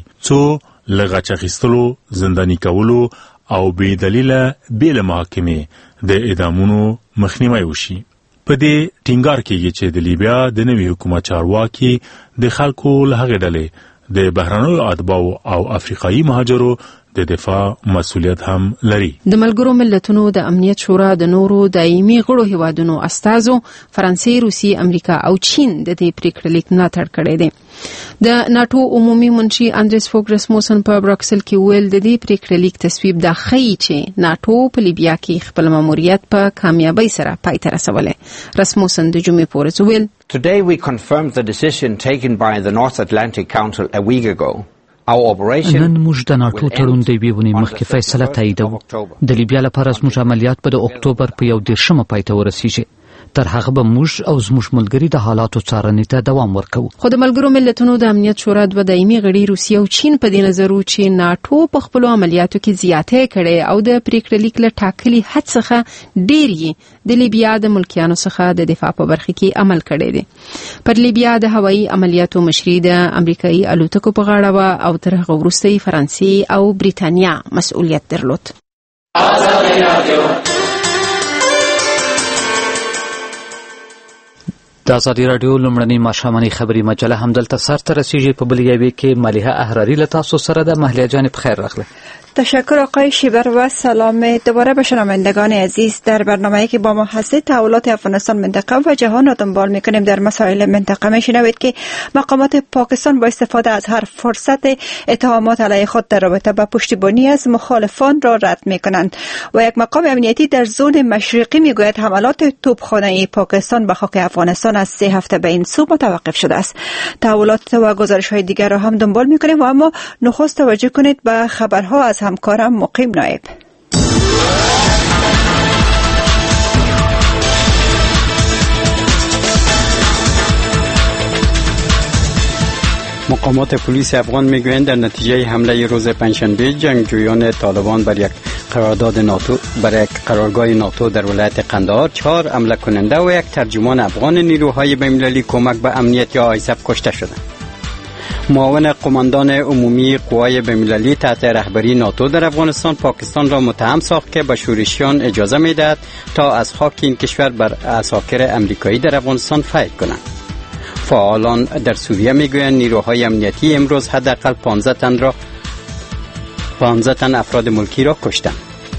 څو له غچ اخیستلو، زنداني کولو او بې دلیله بې له محاکمې د اعدامونو مخنیوي وشي. په دې ټینګار کېږي چې د لیبیا د نوي حکومت چارواکي د خلکو له هغې ډلې د بهرنیو اتباعو او افریقایي مهاجرو د دفاع مسؤلیت هم لري. د ملګرو ملتونو د امنیت شورا د نورو دایمي غړو هیوادونو استازو فرانسې، روسي، امریکا او چین د دې پریکړه لیک ملاتړ کړی دی. د ناټو عمومي منشي اندریس فوګ رسموسن په بروکسل کې ویل د دې پریکړه لیک تصویب دا ښیي چې ناټو په لیبیا کې خپل ماموریت په کامیابی سره پای ته رسولی. رسموسن د جمعې په ورځ ویل Today we confirmed the decision taken by the North Atlantic Council a week ago. نن موږ د ناټو تړون د یوې ونې مخکې فیصله تاییدوو. د لیبیا لپاره زموږ عملیات به د اکتوبر په 11 پای ته ورسیږي. تر هغه به موږ او زموږ ملګری د حالاتو څارنې ته دوام ورکوو. خو د ملګرو ملتونو د امنیت شورا د دایمي غړي روسیه او چین په دې نظر چې ناتو په خپل عملیاتو کې زیاتې کړي او د پریکړې لیک له ټاکلي حد څخه ډیر یې د لیبیا د ملکیانو څخه د دفاع په برخه کې عمل کړی دی. پر لیبیا د هوایي عملیاتو مشري د امریکایي الوتکو په غاړه و او تر هغه وروسته فرانسې او بریتانیا مسؤلیت درلود. د ازادي رادیو لومړنۍ ماښامنۍ خبري مجله همدلته سرته رسیږي. په بل یوې کې ملیحه احراری له تاسو سره د مهلیه جان بخیر راغله. تشکر آقای شیبر و سلام دوباره به شنوندگان عزیز. در برنامه‌ای که با ما هستید تحولات افغانستان منطقه و جهان را دنبال می‌کنیم. در مسائل منطقه می‌شنوید که مقامات پاکستان با استفاده از هر فرصت اتهامات علیه خود در رابطه با پشتیبانی از مخالفان را رد می‌کنند و یک مقام امنیتی در زون مشرقی می‌گوید حملات توپخانه‌ای پاکستان به خاک افغانستان از 3 هفته به این سو متوقف شده است. تحولات و گزارش‌های دیگر را هم دنبال می‌کنیم و اما نخست توجه کنید به خبرها از همکارم مقیم نایب. مقامات پلیس افغان میگویند در نتیجه حمله روز پنجشنبه جنگجویان طالبان بر یک قرارداد ناتو بر یک قرارگاه ناتو در ولایت قندهار 4 حمله کننده و یک ترجمان افغان نیروهای بین‌المللی کمک به امنیت یا آیسف کشته شدند. معاون قماندان عمومی قوای بین‌المللی تحت رهبری ناتو در افغانستان پاکستان را متهم ساخت که به شورشیان اجازه می‌دهد تا از خاک این کشور بر عساکر امریکایی در افغانستان فیر کنند. فعالان در سوریه میگویند نیروهای امنیتی امروز حداقل 15 تن افراد ملکی را کشتند.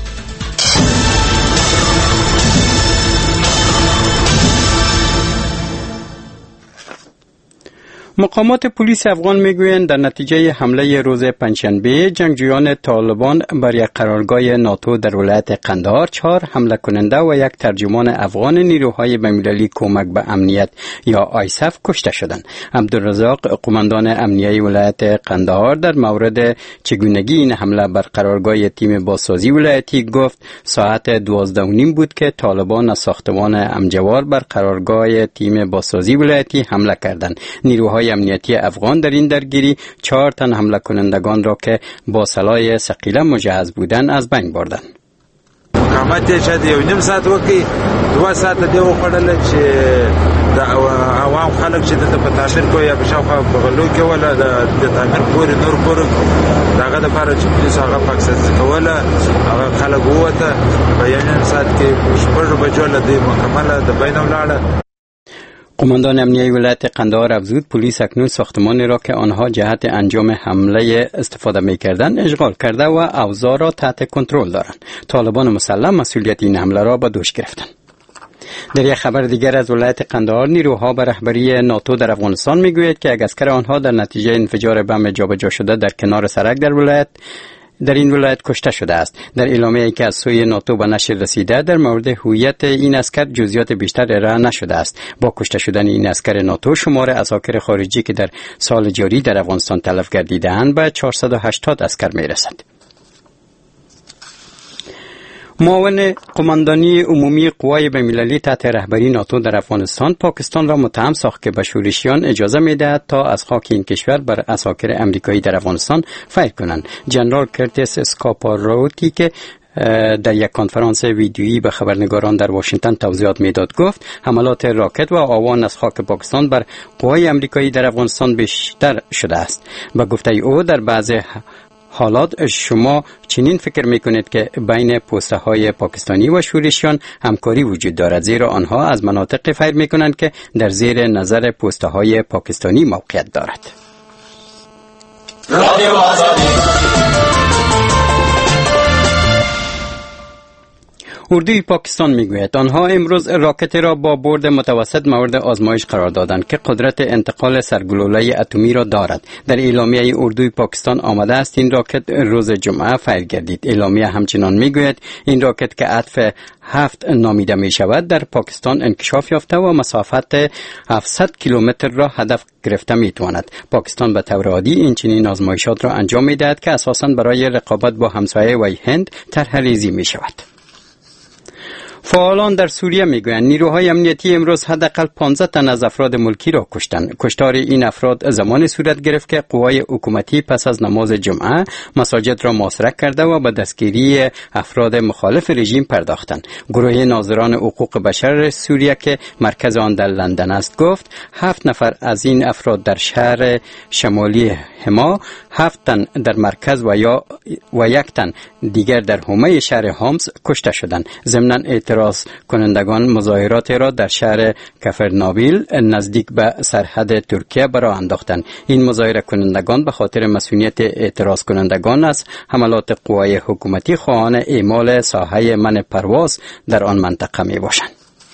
مقامات پلیس افغان میگویند در نتیجه حمله روز پنجشنبه جنگجویان طالبان بر یک قرارگاه ناتو در ولایت قندهار 4 حمله کننده و یک ترجمان افغان نیروهای بین‌المللی کمک به امنیت یا آیسف کشته شدند. عبدالرزاق قماندان امنیتی ولایت قندهار در مورد چگونگی این حمله بر قرارگاه تیم بازسازی ولایتی گفت ساعت 12:30 بود که طالبان از ساختمان امجوار بر قرارگاه تیم بازسازی ولایتی حمله کردند. نیروهای امنیتی افغان در این درگیری 4 تن حمله کنندگان را که با سلاح ثقیله مجهز بودند از بین بردند. مقامات چې د یو نیم ساعت وکي 2 ساعت دی وخړل چې د عوام خلک چې د پتاشر کو یا بشاوخه بغلو کې ولا د تعمیر پورې نور پور داغه د لپاره چې پولیس هغه پاکستان کوله هغه خلک وته په یو نیم ساعت کې شپږ بجو له دې مکمله د بین ولاړه. قماندان امنیتی ولایت قندهار افزود پلیس اکنون ساختمانی را که آنها جهت انجام حمله استفاده می‌کردند اشغال کرده و اوضاع را تحت کنترل دارند. طالبان مسلح مسئولیت این حمله را به دوش گرفتند. در یک خبر دیگر از ولایت قندهار نیروها به رهبری ناتو در افغانستان میگوید که یک عسکر آنها در نتیجه انفجار بم جابجا شده در کنار سرک در این ولایت کشته شده است. در اعلامیه‌ای که از سوی ناتو به نشر رسیده در مورد هویت این عسکر جزئیات بیشتر ارائه نشده است. با کشته شدن این عسکر ناتو شمار عساکر خارجی که در سال جاری در افغانستان تلف گردیده‌اند به 480 عسکر میرسد. معاون قماندانی عمومی قوای بین‌المللی تحت رهبری ناتو در افغانستان پاکستان را متهم ساخت که به شورشیان اجازه می‌دهد تا از خاک این کشور بر عساکر امریکایی در افغانستان فیر کنند. جنرال کرتیس اسکاپاروتی که در یک کنفرانس ویدیویی به خبرنگاران در واشنگتن توضیحات میداد گفت حملات راکت و آوان از خاک پاکستان بر قوای امریکایی در افغانستان بیشتر شده است. به گفته او در بعضی حالات شما چنین فکر میکنید که بین پوسته های پاکستانی و شورشیان همکاری وجود دارد، زیرا آنها از مناطق فیر میکنند که در زیر نظر پوسته های پاکستانی موقعیت دارد. اردوی پاکستان میگوید آنها امروز راکت را با برد متوسط مورد آزمایش قرار دادند که قدرت انتقال سرگلوله اتمی را دارد. در اعلامیه اردوی پاکستان آمده است این راکت روز جمعه فیر گردید. اعلامیه همچنان میگوید این راکت که عطف 7 نامیده می شود در پاکستان انکشاف یافته و مسافت 700 کیلومتر را هدف گرفته می تواند. پاکستان به طور عادی این چنین آزمایشات را انجام می دهد که اساساً برای رقابت با همسایه و هند طرح‌ریزی می شود. فعالان در سوریه میگویند نیروهای امنیتی امروز حداقل 15 تن از افراد ملکی را کشتند. کشتار این افراد زمانی صورت گرفت که قوای حکومتی پس از نماز جمعه مساجد را محاصره کرده و به دستگیری افراد مخالف رژیم پرداختند. گروه ناظران حقوق بشر سوریه که مرکز آن در لندن است گفت 7 نفر از این افراد در شهر شمالی حما، 7 تن در مرکز و 1 تن دیگر در حومه شهر هامس کشته شدند. ضمن اعتراض کنندگان مظاهرات را در شهر کفرنابیل نزدیک به سرحد ترکیه براه انداختند. این مظاهره کنندگان به خاطر مسئولیت اعتراض کنندگان از حملات قوای حکومتی خواهان اعمال ساحه منع پرواز در آن منطقه می باشند.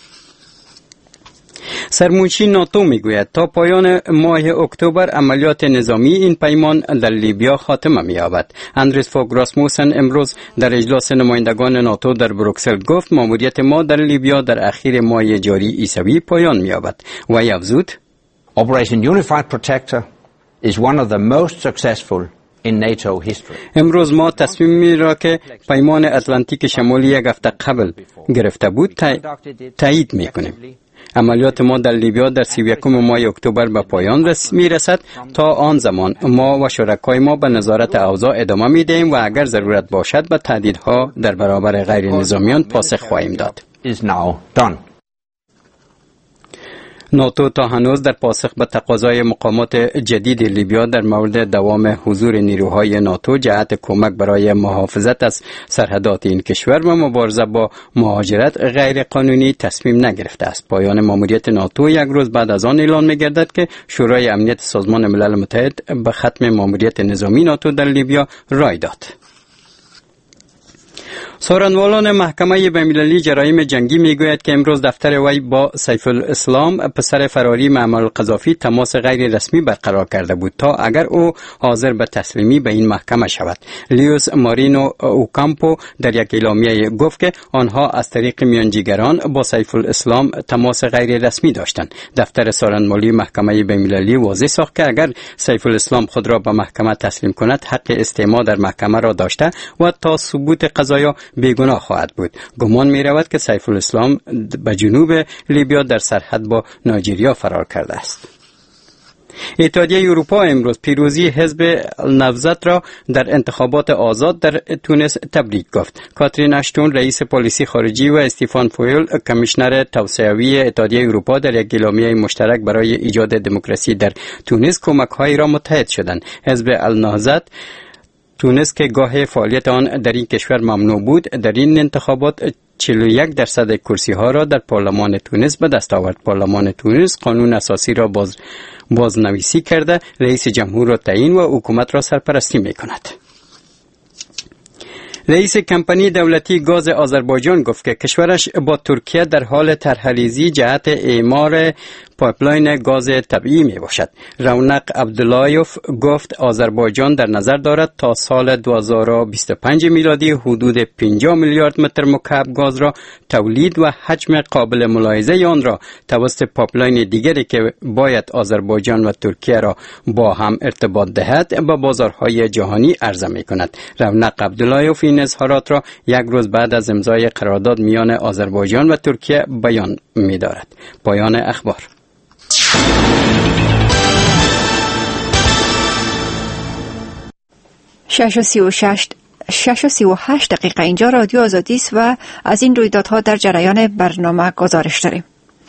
سرمنشی ناتو میگوید تا پایان ماه اکتبر عملیات نظامی این پیمان در لیبیا خاتمه می‌یابد. اندریس فوگ راسموسن امروز در اجلاس نمایندگان ناتو در بروکسل گفت ماموریت ما در لیبیا در اخیر ماه جاری عیسوی پایان می‌یابد و افزود Operation Unified Protector is one of the most successful in NATO history. امروز ما تصمیمی را که پیمان اتلانتیک شمالی یک هفته قبل گرفته بود تایید می‌کنیم. عملیات ما در لیبیا در 31 ماه اکتبر به پایان میرسد. تا آن زمان ما و شرکای ما به نظارت اوضاع ادامه میدهیم و اگر ضرورت باشد به تهدیدها در برابر غیر نظامیان پاسخ خواهیم داد. ناتو تا هنوز در پاسخ به تقاضای مقامات جدید لیبیا در مورد دوام حضور نیروهای ناتو جهت کمک برای محافظت از سرحدات این کشور و مبارزه با مهاجرت غیر قانونی تصمیم نگرفته است. پایان ماموریت ناتو یک روز بعد از آن اعلان می‌گردد که شورای امنیت سازمان ملل متحد به ختم ماموریت نظامی ناتو در لیبیا رای داد. سخنران محکمه بین‌المللی جرایم جنگی میگوید که امروز دفتر وی با سیف الاسلام پسر فراری معمر القذافی تماس غیر رسمی برقرار کرده بود تا اگر او حاضر به تسلیمی به این محکمه شود. لیوس مارینو اوکامپو در یک اعلامیه گفت که آنها از طریق میانجیگران با سیف الاسلام تماس غیر رسمی داشتند. دفتر سخنرانی محکمه بین‌المللی واضح ساخت که اگر سیف الاسلام خود را به محکمه تسلیم کند حق استماع در محکمه را داشته و تا ثبوت قضایا بیگناه خواهد بود. گمان می رود که سیف الاسلام به جنوب لیبیا در سرحد با نایجریا فرار کرده است. اتحادیه اروپا امروز پیروزی حزب نهضت را در انتخابات آزاد در تونس تبریک گفت. کاترین اشتون رئیس پلیسی خارجی و استیفان فویل کمیشنر توسعه‌ای اتحادیه اروپا در یک اعلامیه مشترک برای ایجاد دموکراسی در تونس کمک‌هایی را متحد شدند. حزب النهضت تونس که گاه فعالیت آن در این کشور ممنوع بود در این انتخابات 41% کرسی ها را در پارلمان تونس به دست آورد. پارلمان تونس قانون اساسی را بازنویسی کرده، رئیس جمهور را تعیین و حکومت را سرپرستی می کند. رئیس کمپانی دولتی گاز آذربایجان گفت که کشورش با ترکیه در حال طرح‌ریزی جهت اعمار پایپلاین گاز طبیعی می باشد. رونق عبداللایوف گفت آذربایجان در نظر دارد تا سال 2025 میلادی حدود 50 میلیارد متر مکعب گاز را تولید و حجم قابل ملاحظه آن را توسط پایپلاین دیگری که باید آذربایجان و ترکیه را با هم ارتباط دهد به بازارهای جهانی عرضه می کند. رونق عبداللایوف این اظهارات را یک روز بعد از امضای قرارداد میان آذربایجان و ترکیه بیان می دارد. پایان اخبار. 6:38 دقیقه اینجا رادیو آزادی است و از این رویدادها در جریان برنامه گزارش داریم.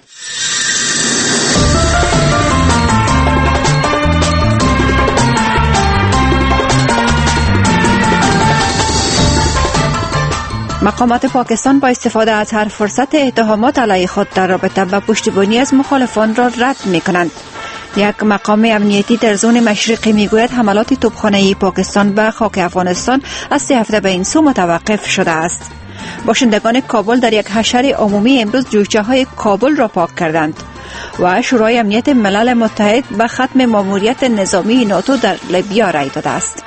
مقامات پاکستان با استفاده از هر فرصت اتهامات علیه خود در رابطه با پشتیبانی از مخالفان را رد می‌کنند. یک مقام امنیتی در زون مشرقی میگوید حملات توپخانه‌ای پاکستان به خاک افغانستان از 3 هفته به این سو متوقف شده است. باشندگان کابل در یک حشر عمومی امروز جوجه‌های کابل را پاک کردند و شورای امنیت ملل متحد به ختم ماموریت نظامی ناتو در لیبیا رای داده است.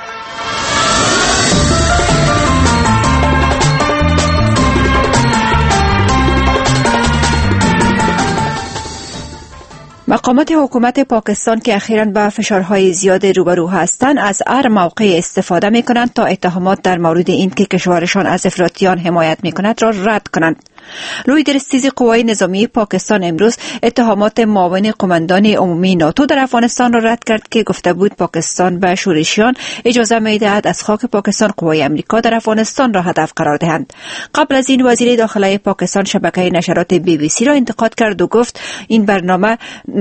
مقامات حکومت پاکستان که اخیراً با فشارهای زیاد روبرو هستند از هر موقع استفاده می‌کنند تا اتهامات در مورد این که کشورشان از افراطیان حمایت می‌کند را رد کنند. لوی درستیزی قوای نظامی پاکستان امروز اتهامات معاون قماندان عمومی ناتو در افغانستان را رد کرد که گفته بود پاکستان به شورشیان اجازه می‌دهد از خاک پاکستان قوای امریکا در افغانستان را هدف قرار دهند. قبل از این وزیر داخلی پاکستان شبکه نشرات BBC را انتقاد کرد و گفت این برنامه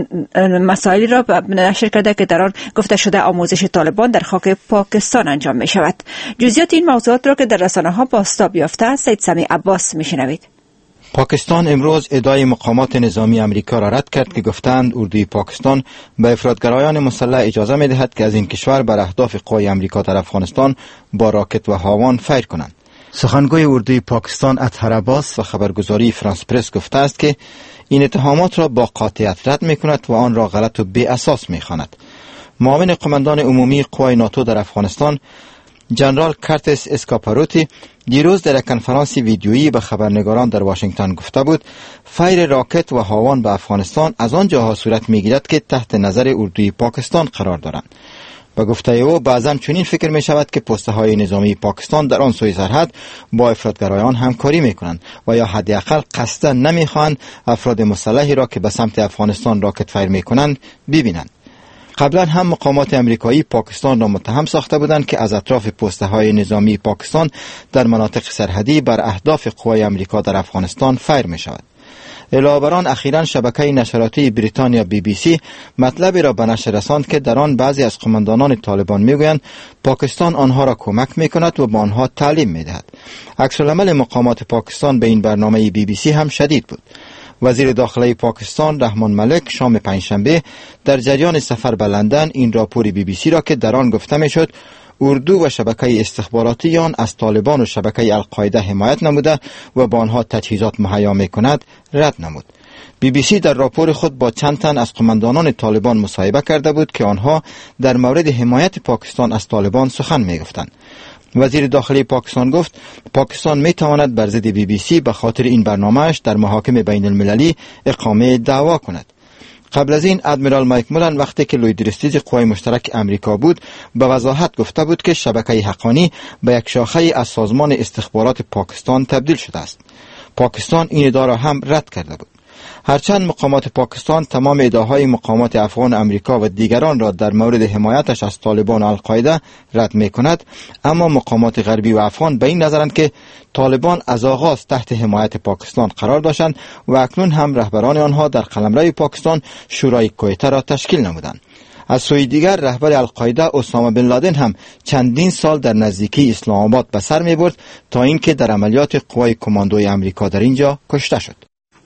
مسائلی را نشر کرده که در آن گفته شده آموزش طالبان در خاک پاکستان انجام می شود. جزئیات این موضوعات را که در رسانه‌ها بازتاب یافته است سید سمیع عباس میشنوید. پاکستان امروز ادعای مقامات نظامی امریکا را رد کرد که گفتند اردوی پاکستان به افراطگرایان مسلح اجازه می دهد که از این کشور بر اهداف قوای امریکا در افغانستان با راکت و هاوان فیر کنند. سخنگوی اردوی پاکستان اطهر عباس و خبرگزاری فرانس پرس گفته است که این اتهامات را با قاطعیت رد می کند و آن را غلط و بی اساس می خواند. معاون قماندان عمومی قوای ناتو در افغانستان جنرال کارتس اسکاپاروتی دیروز در کنفرانس ویدیویی به خبرنگاران در واشنگتن گفته بود فیر راکت و هاوان به افغانستان از آن جاها صورت می‌گیرد که تحت نظر اردوی پاکستان قرار دارند. به گفته او بعضا چنین فکر می شود که پست‌های نظامی پاکستان در آن سوی سرحد با افراطگرایان همکاری می کنند و یا حداقل قصدا نمی‌خواهند افراد مسلحی را که به سمت افغانستان راکت فیر می کنند ببینند. قبلا هم مقامات امریکایی پاکستان را متهم ساخته بودند که از اطراف پست‌های نظامی پاکستان در مناطق سرحدی بر اهداف قوای امریکا در افغانستان فیر می شود. علاوه بر آن اخیراً شبکه نشراتی بریتانیا BBC مطلبی را به نشر رساند که در آن بعضی از قماندانان طالبان میگویند پاکستان آنها را کمک میکند و به آنها تعلیم میدهد. عکس‌العمل مقامات پاکستان به این برنامه BBC هم شدید بود. وزیر داخلی پاکستان رحمان ملک شام پنجشنبه در جریان سفر به لندن این راپور BBC را که در آن گفته میشد اردو و شبکه استخباراتی آن از طالبان و شبکه القاعده حمایت نموده و با آنها تجهیزات مهیا میکند رد نمود. BBC در راپور خود با چند تن از قماندانان طالبان مصاحبه کرده بود که آنها در مورد حمایت پاکستان از طالبان سخن میگفتند. وزیر داخلی پاکستان گفت پاکستان می تواند بر ضد BBC به خاطر این برنامه‌اش در محاکم بین المللی اقامه دعوا کند. قبل از این ادمیرال مایک مولن وقتی که لوی درستیز قوای مشترک امریکا بود به وضاحت گفته بود که شبکه حقانی به یک شاخه از سازمان استخبارات پاکستان تبدیل شده است. پاکستان این ادعا را هم رد کرده بود. هرچند مقامات پاکستان تمام ادعاهای مقامات افغان امریکا و دیگران را در مورد حمایتش از طالبان و القاعده رد می کند، اما مقامات غربی و افغان به این نظرند که طالبان از آغاز تحت حمایت پاکستان قرار داشتند و اکنون هم رهبران آنها در قلمرو پاکستان شورای کویته را تشکیل نمودند. از سوی دیگر رهبر القاعده اسامه بن لادن هم چندین سال در نزدیکی اسلام آباد به سر می برد تا اینکه در عملیات قوای کماندوی امریکا در اینجا کشته شد.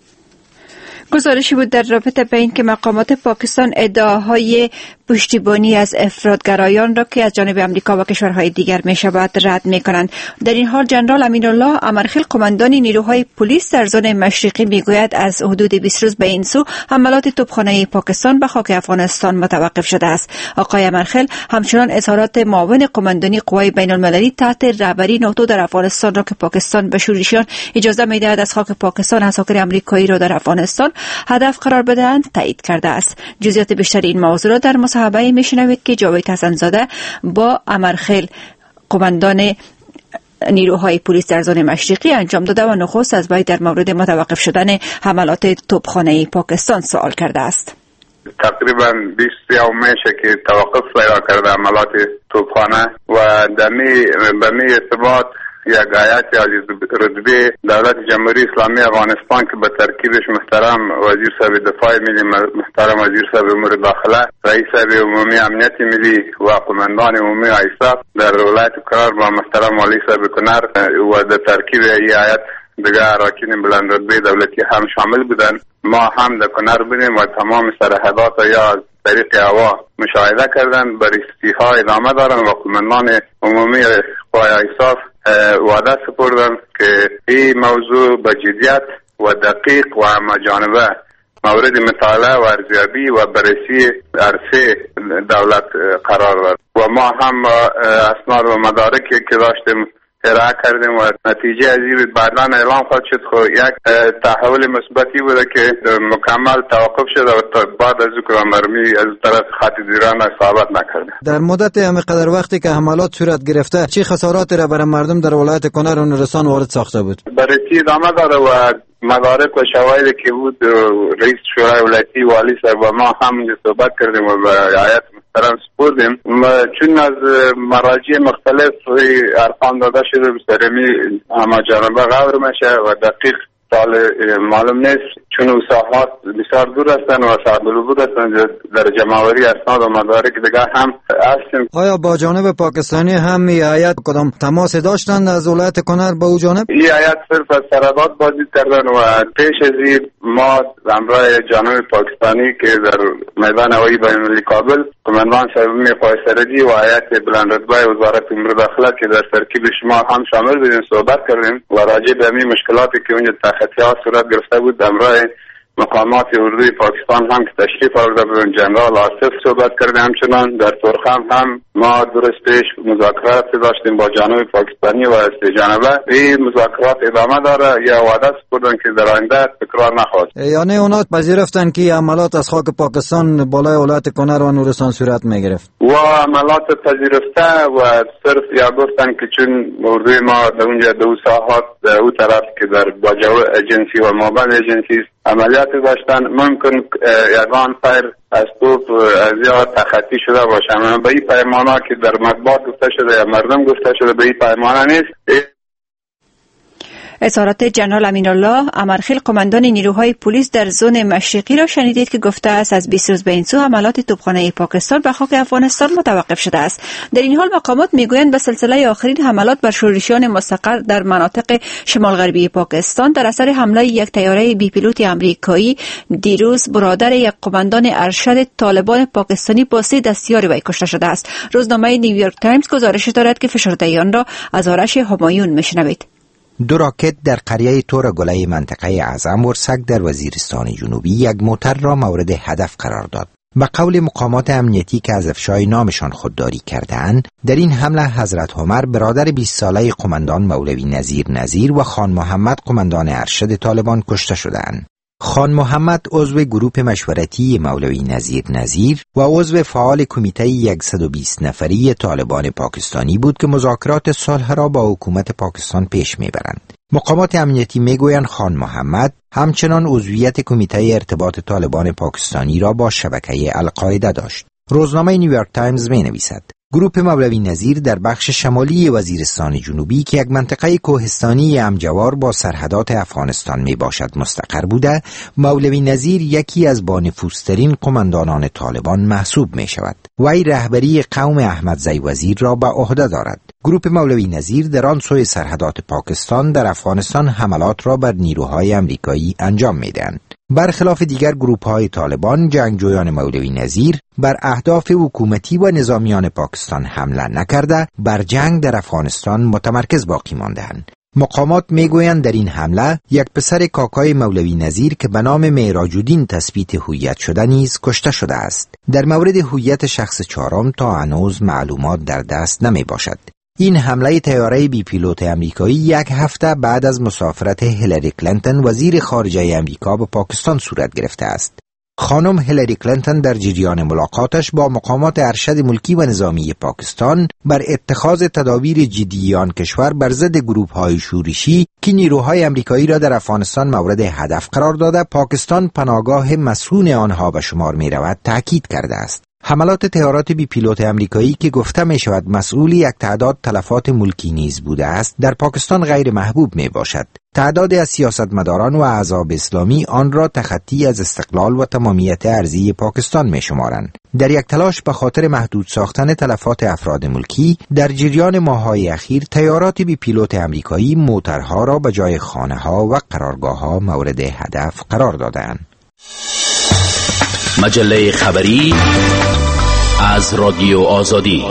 گزارشی بود در رابطه با این که مقامات پاکستان ادعاهای پشتیبانی از افراطگرایان را که از جانب امریکا و کشورهای دیگر می شود رد می کنند. در این حال جنرال امین الله امرخیل قماندان نیروهای پلیس در زون مشرقی می گوید از حدود 20 روز به این سو حملات توپخانه پاکستان به خاک افغانستان متوقف شده است. آقای امرخیل همچنان اظهارات معاون قماندانی قوای بین المللی تحت رهبری ناتو در افغانستان را که پاکستان به شورشیان اجازه می دهد از خاک پاکستان عساکر امریکایی را در افغانستان هدف قرار بدهند تایید کرده است. جزئیات بیشتر این موضوع را در مصاحبه میشنوید که جاوید حسن‌زاده با امرخیل قماندان نیروهای پلیس در زون مشرقی انجام داده و نخست از وی در مورد متوقف شدن حملات توپخانه پاکستان سوال کرده است. تقریبا 20 یوم میشه که توقف پیدا کرده حملات توپخانه و به می ارتباط یک آیت عالی رتبه دولت جمهوری اسلامی افغانستان که به ترکیبش محترم وزیر صاحب دفاع ملی، محترم وزیر صاحب امور داخله، رئیس صاحب عمومی امنیت ملی و قماندان عمومی آیساف در ولایت کنر با محترم والی صاحب کنر و در ترکیب این آیت دیگر اراکین بلند رتبه دولتی هم شامل بودن. ما هم در کنر بودیم و تمام سرحدات یا طریق هوا مشاهده کردن. بریستی ها ادامه دارن و قماندان عمومی قوای آیساف وعده سپردن که این موضوع به جدیت و دقیق و همه‌جانبه مورد مطالعه و ارزیابی و بررسی عرصه دولت قرار داد و ما هم اسناد و مدارکی که داشتیم ارائه کردیم و نتیجه از این بعداً اعلام خواهد شد. یک تحول مثبتی بوده که مکمل توقف شده و بعد از ذکر مرمی از طرف خط دیران اصابت نکرده. در مدت همینقدر وقتی که حملات صورت گرفته چه خساراتی را برای مردم در ولایت کنر و نورستان وارد ساخته بود؟ بررسی ادامه داره و مدارک و شواهدی که بود رئیس شورای ولایتی والی صاحب و ما هم صحبت کردیم و به هیئت محترم سپردیم. چون از مراجع مختلف ارقام داده شده بسرمی همه جانبه غور میشه و دقیق معلوم نیست، چون ساحات بسیار دور هستند و صعب العبور هستند. در جمع‌آوری اسناد و مدارک دیگر هم هستیم. آیا با جانب پاکستانی هم این هیئت کدام تماس داشتند از ولایت کنر با او جانب؟ این هیئت صرف از سرحدات بازدید کردن و پیش از این ما همراه جانب پاکستانی که در میدان هوایی بین‌المللی کابل قماندان صاحب قایصرجی و هیئت بلند رتبه وزارت امور داخله که در ترکیب شما هم شامل بودیم صحبت کردیم و راجع به همین مشکلاتی که اونجا تحقیقات صورت گرفته بود همراه مقامات اردوی پاکستان هم که تشریف آورده بودن جنرال آصف صحبت کردیم. همچنان در ترخم هم ما درست پیش مذاکرات داشتیم با جانب پاکستانی و استجانبه. این مذاکرات ادامه داره یا وعده سپردن که در آینده تکرار نخواهد. یعنی اونا پذیرفتن که عملات از خاک پاکستان بالای ولایت کنر و نورستان صورت میگرفت و عملات پذیرفته و صرف یا گفتن که چون اردوی ما در اونجا دو ساحات او طرف که در باجو ایجنسی و موبایل ایجنسی عملیات داشتن ممکن یگان فایر از توپ از یا تخطی شده باشه. به این پیمانه که در مطبوعات گفته شده یا مردم گفته شده به این پیمانه نیست. اظهارات جنرال امینالله امرخیل قماندان نیروهای پلیس در زون مشرقی را شنیدید که گفته است از 20 روز به این سو حملات توپخانه پاکستان به خاک افغانستان متوقف شده است. در این حال مقامات میگویند به سلسله آخرین حملات بر شورشیان مستقر در مناطق شمال غربی پاکستان در اثر حمله یک طیاره بی پیلوت آمریکایی دیروز برادر یک قماندان ارشد طالبان پاکستانی با 3 دستیار وی کشته شده است. روزنامه نیویورک تایمز گزارش دارد که فشردهیان را از آرش همایون میشنوید. 2 راکت در قریه تور گله منطقه اعظم ورسک در وزیرستان جنوبی یک موتر را مورد هدف قرار داد. به قول مقامات امنیتی که از افشای نامشان خودداری کردند، در این حمله حضرت عمر برادر 20 ساله قماندان مولوی نظیر و خان محمد قماندان ارشد طالبان کشته شدند. خان محمد عضو گروه مشورتی مولوی نظیر و عضو فعال کمیته 120 نفری طالبان پاکستانی بود که مذاکرات صلح را با حکومت پاکستان پیش میبرند. مقامات امنیتی میگویند خان محمد همچنان عضویت کمیته ارتباط طالبان پاکستانی را با شبکه القاعده داشت. روزنامه نیویورک تایمز مینویسد گروه مولوی نظیر در بخش شمالی وزیرستان جنوبی که یک منطقه کوهستانی همجوار با سرحدات افغانستان می باشد مستقر بوده، مولوی نظیر یکی از بانفوذترین قماندانان طالبان محسوب می شود. وی رهبری قوم احمدزی وزیر را به عهده دارد. گروه مولوی نظیر در آن سوی سرحدات پاکستان در افغانستان حملات را بر نیروهای امریکایی انجام می دهند. برخلاف دیگر گروه‌های طالبان، جنگجویان مولوی نظیر بر اهداف حکومتی و نظامیان پاکستان حمله نکرده، بر جنگ در افغانستان متمرکز باقی مانده‌اند. مقامات میگویند در این حمله یک پسر کاکای مولوی نظیر که به نام معراج‌الدین تثبیت هویت شده نیز کشته شده است. در مورد هویت شخص چهارم تا هنوز معلومات در دست نمی باشد. این حمله طیاره بی پیلوت آمریکایی 1 هفته بعد از مسافرت هیلاری کلینتون وزیر خارجه آمریکا به پاکستان صورت گرفته است. خانم هیلاری کلینتون در جریان ملاقاتش با مقامات ارشد ملکی و نظامی پاکستان بر اتخاذ تدابیر جدی آن کشور بر ضد گروه‌های شورشی که نیروهای آمریکایی را در افغانستان مورد هدف قرار داده پاکستان پناهگاه مسئول آنها به شمار می‌رود تاکید کرده است. حملات طیارات بی پیلوت آمریکایی که گفته می شود مسئول یک تعداد تلفات ملکی نیز بوده است در پاکستان غیر محبوب می باشد. تعداد از سیاستمداران و احزاب اسلامی آن را تخطی از استقلال و تمامیت ارضی پاکستان می شمارند. در یک تلاش به خاطر محدود ساختن تلفات افراد ملکی در جریان ماه‌های اخیر طیارات بی پیلوت آمریکایی موترها را به جای خانه‌ها و قرارگاه‌ها مورد هدف قرار دادند. مجله خبری از رادیو آزادی.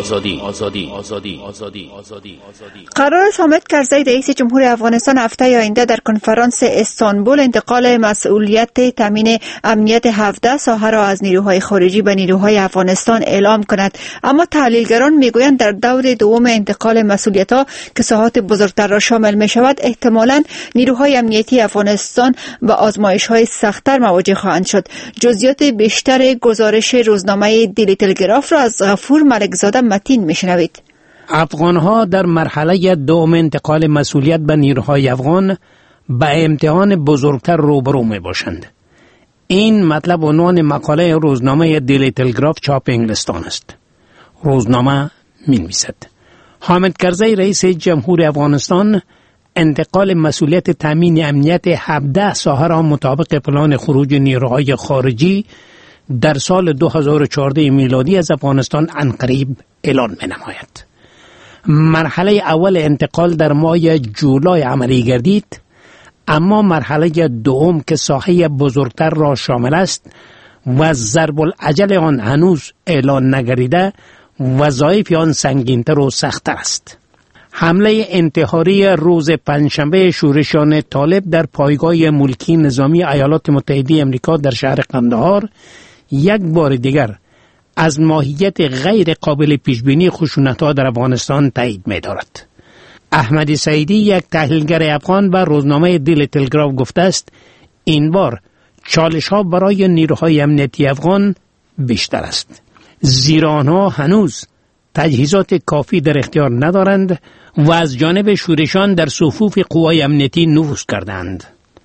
قرار است حامد کرزی رئیس جمهور افغانستان هفته آینده در کنفرانس استانبول انتقال مسئولیت تامین امنیت 17 ساحه را از نیروهای خارجی به نیروهای افغانستان اعلام کند. اما تحلیلگران میگویند در دور دوم انتقال مسئولیت‌ها که ساحات بزرگتر را شامل می شود احتمالاً نیروهای امنیتی افغانستان با آزمایش‌های سخت‌تر مواجه خواهند شد. جزئیات بیشتر گزارش روزنامه دیلی تلگراف را از غفور ملکزاده متین میشنوید. افغانها در مرحله دوم انتقال مسئولیت به نیروهای افغان به امتحان بزرگتر روبرو می باشند. این مطلب عنوان مقاله روزنامه دیلی تلگراف چاپ انگلستان است. روزنامه می نویسد: حامد کرزی رئیس جمهور افغانستان انتقال مسئولیت تامین امنیت 17 ساحه را مطابق پلان خروج نیروهای خارجی در سال 2014 میلادی از افغانستان عنقریب اعلان می نماید. مرحله اول انتقال در ماه جولای عملی گردید، اما مرحله دوم که ساحه بزرگتر را شامل است و ضرب العجل آن هنوز اعلان نگردیده، وظایف آن سنگین‌تر و سخت‌تر است. حمله انتحاری روز پنجشنبه شورشیان طالب در پایگاه ملکی نظامی ایالات متحده آمریکا در شهر قندهار یک بار دیگر از ماهیت غیر قابل پیشبینی خشونت‌ها در افغانستان تایید می‌دارد. احمدی سعیدی، یک تحلیلگر افغان، به روزنامه دیلی تلگراف گفته است این بار چالش‌ها برای نیروهای امنیتی افغان بیشتر است، زیرا آنها هنوز تجهیزات کافی در اختیار ندارند و از جانب شورشان در صفوف قوای امنیتی نفوذ کردند.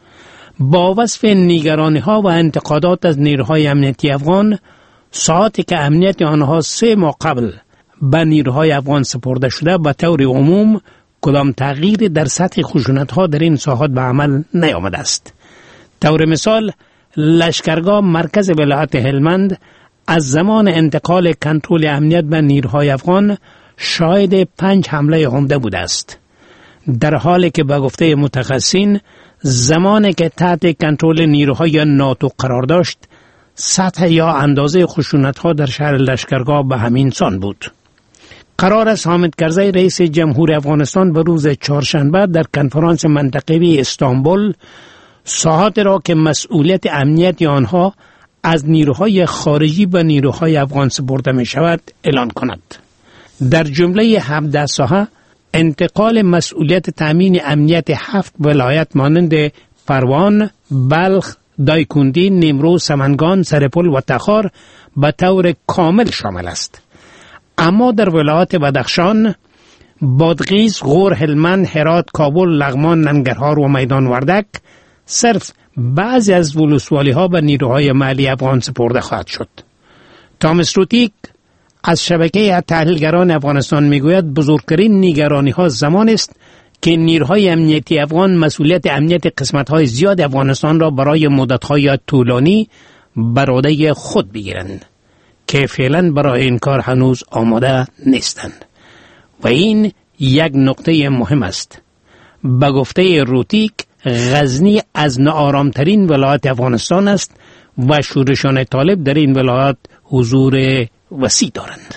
با وصف نگرانی‌ها و انتقادات از نیروهای امنیتی افغان، ساعاتی که امنیت آنها 3 ماه قبل به نیروهای افغان سپرده شده، به طور عموم کدام تغییر در سطح خشونت‌ها در این ساحات به عمل نیامده است. طور مثال، لشکرگاه مرکز ولایت هلمند از زمان انتقال کنترل امنیت به نیروهای افغان شاهد 5 حمله عمده بوده است، در حالی که به گفته متخصصین زمانی که تحت کنترل نیروهای ناتو قرار داشت، سطح یا اندازه خشونت‌ها در شهر لشکرگاه به همین سان بود. قرار است حامد کرزی رئیس جمهور افغانستان به روز چهارشنبه در کنفرانس منطقوی استانبول ساحات را که مسئولیت امنیت آنها از نیروهای خارجی به نیروهای افغان سپرده می شود اعلان کند. در جمله 17 ساحه انتقال مسئولیت تامین امنیت 7 ولایت مانند پروان، بلخ، دایکندی، نیمروز، سمنگان، سرپل و تخار به طور کامل شامل است. اما در ولایت بدخشان، بادغیس، غور، هلمند، هرات، کابل، لغمان، ننگرهار و میدان وردک صرف بعضی از ولسوالی ها به نیروهای محلی افغان سپرده خواهد شد. تامس روتیک از شبکه تحلیلگران افغانستان میگوید بزرگترین نگرانی ها زمان است که نیروهای امنیتی افغان مسئولیت امنیت قسمت های زیاد افغانستان را برای مدت های طولانی بر عهده خود بگیرند که فعلا برای این کار هنوز آماده نیستند و این یک نقطه مهم است. به گفته روتیک، غزنی از ناآرامترین ولایت افغانستان است و شورشان طالب در این ولایت حضور وسیع دارند.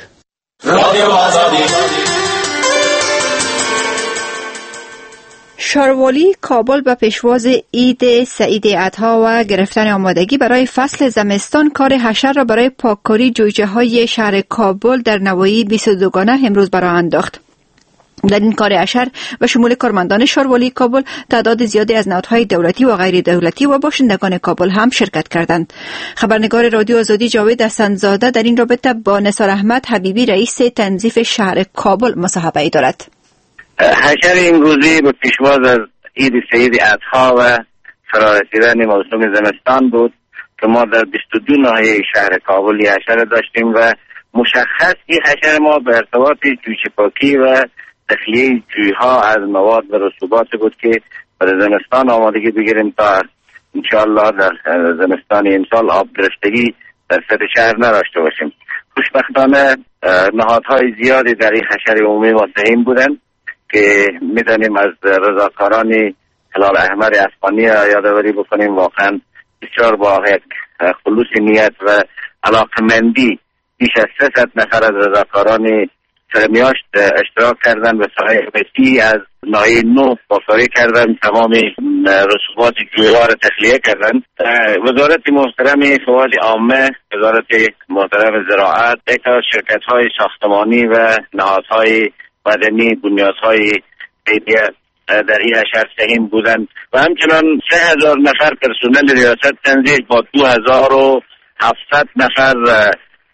شاروالی کابل به پیشواز عید سعید اضحی و گرفتن آمادگی برای فصل زمستان کار حشر را برای پاککاری جوجه های شهر کابل در نواحی 22 گانه امروز برآ انداخت. در این کار حشر و شمول کارمندان شاروالی کابل تعداد زیادی از نهادهای دولتی و غیر دولتی و باشندگان کابل هم شرکت کردند. خبرنگار رادیو آزادی جاوید حسن‌زاده در این رابطه با نثار احمد حبیبی رئیس تنظیف شهر کابل مصاحبه دارد. حشر امروزی به پیشواز از عید سعید اضحی و فرارسیدن موسم زمستان بود که ما در 22 ناحیه شهر کابل حشر داشتیم و مشخص این حشر ما به ارتباط جوجه پاکی و تخلیه جویها از مواد و رسوبات بود که برای زمستان آمادگی بگیریم تا انشاءالله در زمستان امسال آب گرفتگی در سطح شهر نداشته باشیم. خوشبختانه نهادهای زیادی در این حشر عمومی ما سهیم بودند که میدانیم از رضاکاران هلال احمر افغانی یادآوری بکنیم. واقعا بسیار با خلوص نیت و علاقمندی بیش از 300 نفر از رضاکاران سرمیاشت اشتراک کردن و ساحه وسیعی از ناحیه 9 بافاری کردن، تمام رسوبات جویها را تخلیه کردن. وزارت محترم فواد عامه، وزارت محترم زراعت، شرکت‌های ساختمانی و نهادهای مدنی، بنیادهای خیریه در این حشر سهیم بودند و همچنان 3000 نفر پرسنل ریاست تنظیم با 2700 نفر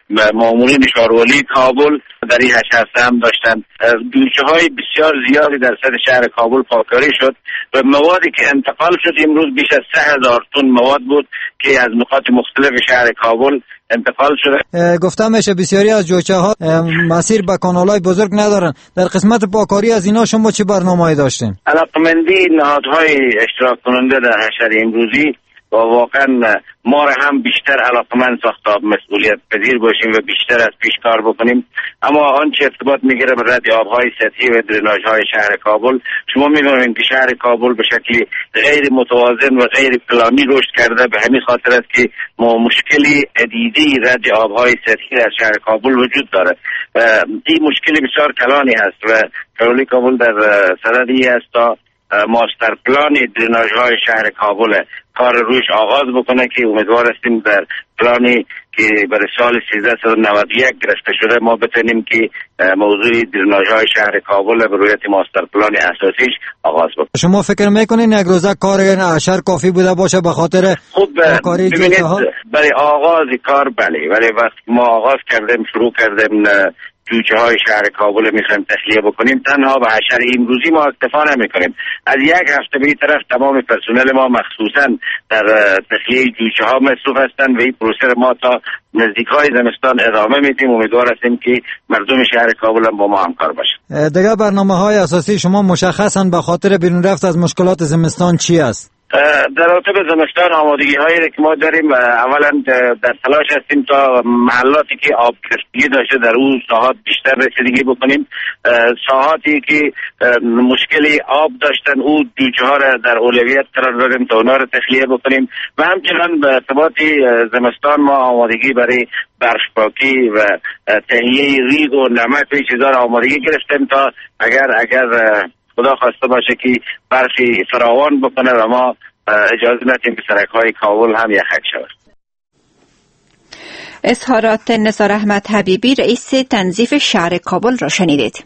مامورین شاروالی کابل در این حشر هم داشتن. جوجه های بسیار زیادی در سطح شهر کابل پاکاری شد و موادی که انتقال شد امروز بیش از 3000 تن مواد بود که از نقاط مختلف شهر کابل انتقال شده. گفتم میشه بسیاری از جوجه ها مسیر به کانالای بزرگ ندارن. در قسمت پاکاری از اینا شما چه برنامه‌ای داشتین؟ علاقمندی نهادهای اشتراک کننده در حشر امروزی و واقعا ما را هم بیشتر علاقمند ساخت تا مسئولیت پذیر باشیم و بیشتر از پیش کار بکنیم. اما آنچه ارتباط میگیره به رد آبهای سطحی و درناژ های شهر کابل، شما میدونید که شهر کابل به شکلی غیر متوازن و غیر پلانی رشد کرده. به همین خاطر است که ما مشکلی عدیدی رد آبهای سطحی در شهر کابل وجود داره. این مشکلی بسیار کلانی هست و شاروالی کابل در صددی است تا ماستر پلان درناژ های شهر کابل کار روش آغاز بکنه که امیدوار هستیم در پلانی که برای سال 1391 گرفته شده ما بتونیم که موضوع درناژ های شهر کابل به رویت ماستر پلان اساسیش آغاز بکنه. شما فکر میکنین یک روزه کار حشر کافی بوده باشه به خاطر کاری جوجه ها؟ برای آغاز کار بله، ولی وقتی ما آغاز کردیم شروع کردیم جوجه های شهر کابل میخوایم تخلیه بکنیم، تنها به حشر امروزی ما اکتفا نمیکنیم. از یک هفته به این طرف تمام پرسنل ما مخصوصا در تخلیه جوجه ها مصروف هستند و این پروسه ما تا نزدیک های زمستان ادامه میدیم. امیدوار هستیم که مردم شهر کابل هم با ما همکار باشند. دیگه برنامه های اساسی شما مشخصا به خاطر بیرون رفت از مشکلات زمستان چی است؟ در رابطه به زمستان آمادگی هایی که ما داریم، اولا در تلاش هستیم تا محلاتی که آب گرفتگی داشته در اون ساحات بیشتر رسیدگی بکنیم. ساحاتی که مشکلی آب داشتن او جوجه ها را در اولویت قرار دادیم تا اونا را تخلیه بکنیم و همچنان به ارتباط زمستان ما آمادگی برای برفپاکی و تهیه ریگ و نمک و چیزا را آمادگی گرفتیم تا اگر خدا خواسته باشه که برفی فراوان بکنه و ما اجازه ندیم که سرک‌های کابل هم یخک شود. اظهارات نثار احمد حبیبی رئیس تنظیف شهر کابل را شنیدید.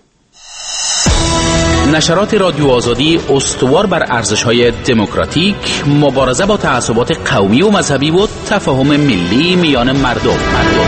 نشرات رادیو آزادی استوار بر ارزش‌های دموکراتیک، مبارزه با تعصبات قومی و مذهبی و تفاهم ملی میان مردم.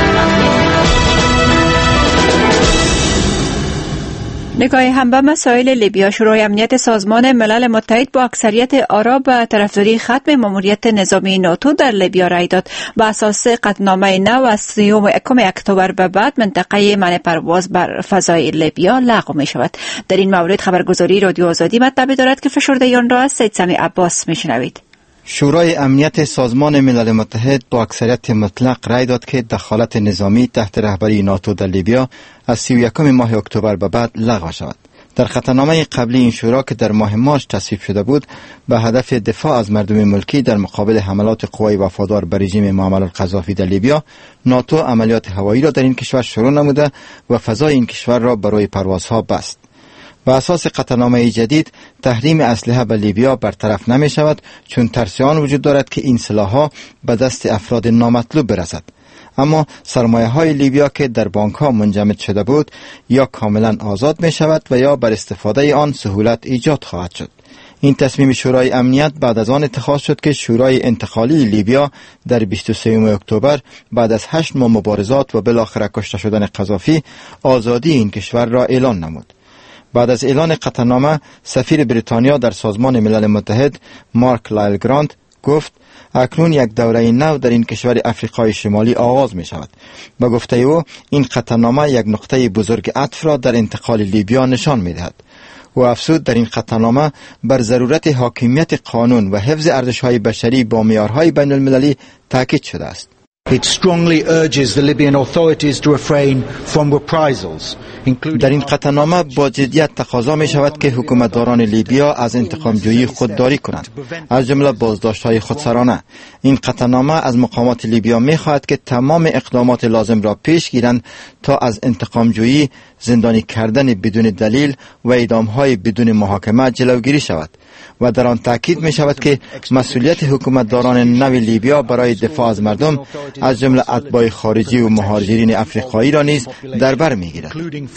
نگاه هم به مسائل لیبیا. شورای امنیت سازمان ملل متحد با اکثریت آرا به طرفداری ختم ماموریت نظامی ناتو در لیبیا رای داد. با اساس قطعنامه نو از 31 اکتبر به بعد منطقه منع پرواز بر فضای لیبیا لغو می شود. در این مورد خبرگزاری رادیو آزادی مطلبی دارد که فشرده آن را از سید سمیع عباس می شنوید. شورای امنیت سازمان ملل متحد با اکثریت مطلق رای داد که دخالت نظامی تحت رهبری ناتو در لیبیا از 31 ماه اکتبر به بعد لغو شود. در خطرنامه قبلی این شورا که در ماه مارس تصویب شده بود، به هدف دفاع از مردم ملکی در مقابل حملات قوای وفادار بر رژیم معمر القذافی در لیبیا، ناتو عملیات هوایی را در این کشور شروع نموده و فضای این کشور را برای پروازها بست. به اساس قطعنامه جدید، تحریم اسلحه به لیبیا برطرف نمی شود، چون ترس آن وجود دارد که این سلاح‌ها به دست افراد نامطلوب برسد. اما سرمایه های لیبیا که در بانک ها منجمد شده بود یا کاملا آزاد می شود و یا بر استفاده آن سهولت ایجاد خواهد شد. این تصمیم شورای امنیت بعد از آن اتخاذ شد که شورای انتقالی لیبیا در 23 اکتبر بعد از 8 ماه مبارزات و بالاخره کشته شدن قذافی آزادی این کشور را اعلان نمود. بعد از اعلان قطعنامه، سفیر بریتانیا در سازمان ملل متحد مارک لایل گرانت گفت اکنون یک دوره نو در این کشور افریقای شمالی آغاز می شود. با گفته او، این قطعنامه یک نقطه بزرگ عطف را در انتقال لیبیا نشان می دهد. و افزود در این قطعنامه بر ضرورت حاکمیت قانون و حفظ ارزش‌های بشری با معیارهای بین المللی تاکید شده است. It strongly urges the Libyan authorities to refrain from reprisals. در این قطعنامه با جدیت تقاضا می شود که حکومتداران لیبیا از انتقامجویی خودداری کنند، از جمله بازداشت‌های خودسرانه. این قطعنامه از مقامات لیبیا می خواهد که تمام اقدامات لازم را پیش گیرند تا از انتقامجویی، زندانی کردن بدون دلیل و اعدام‌های بدون محاکمه جلوگیری شود. و در آن تاکید می شود که مسئولیت حکومتداران نو لیبیا برای دفاع از مردم، از جمله اتباع خارجی و مهاجرین افریقایی را نیز در بر می گیرد.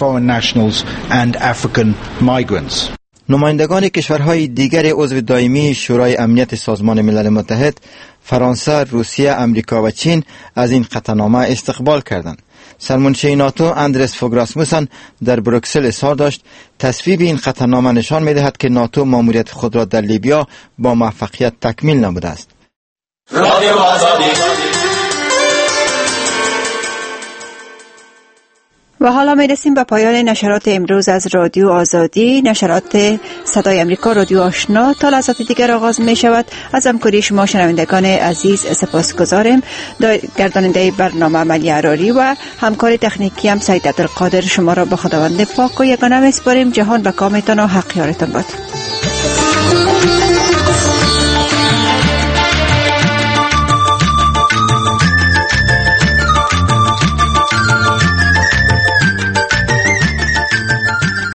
نمایندگان کشورهای دیگر عضو دائمی شورای امنیت سازمان ملل متحد، فرانسه، روسیه، امریکا و چین از این قطعنامه استقبال کردند. سرمنشی ناتو اندرس فوگ راسموسن در بروکسل اظهار داشت تصویب این خطرنامه نشان می‌دهد که ناتو ماموریت خود را در لیبیا با موفقیت تکمیل نموده است. رادیو آزادی. و حالا میرسیم به پایان نشرات امروز از رادیو آزادی. نشرات صدای امریکا رادیو آشنا تا لحظات دیگر آغاز می شود. از همکاری شما شنوندگان عزیز سپاسگزاریم. گرداننده برنامه عملی عراری و همکار تکنیکی هم سید عبدالقادر شما را به خداوند پاک و یگانه میسپاریم. جهان به کامتان و حق یارتان باد.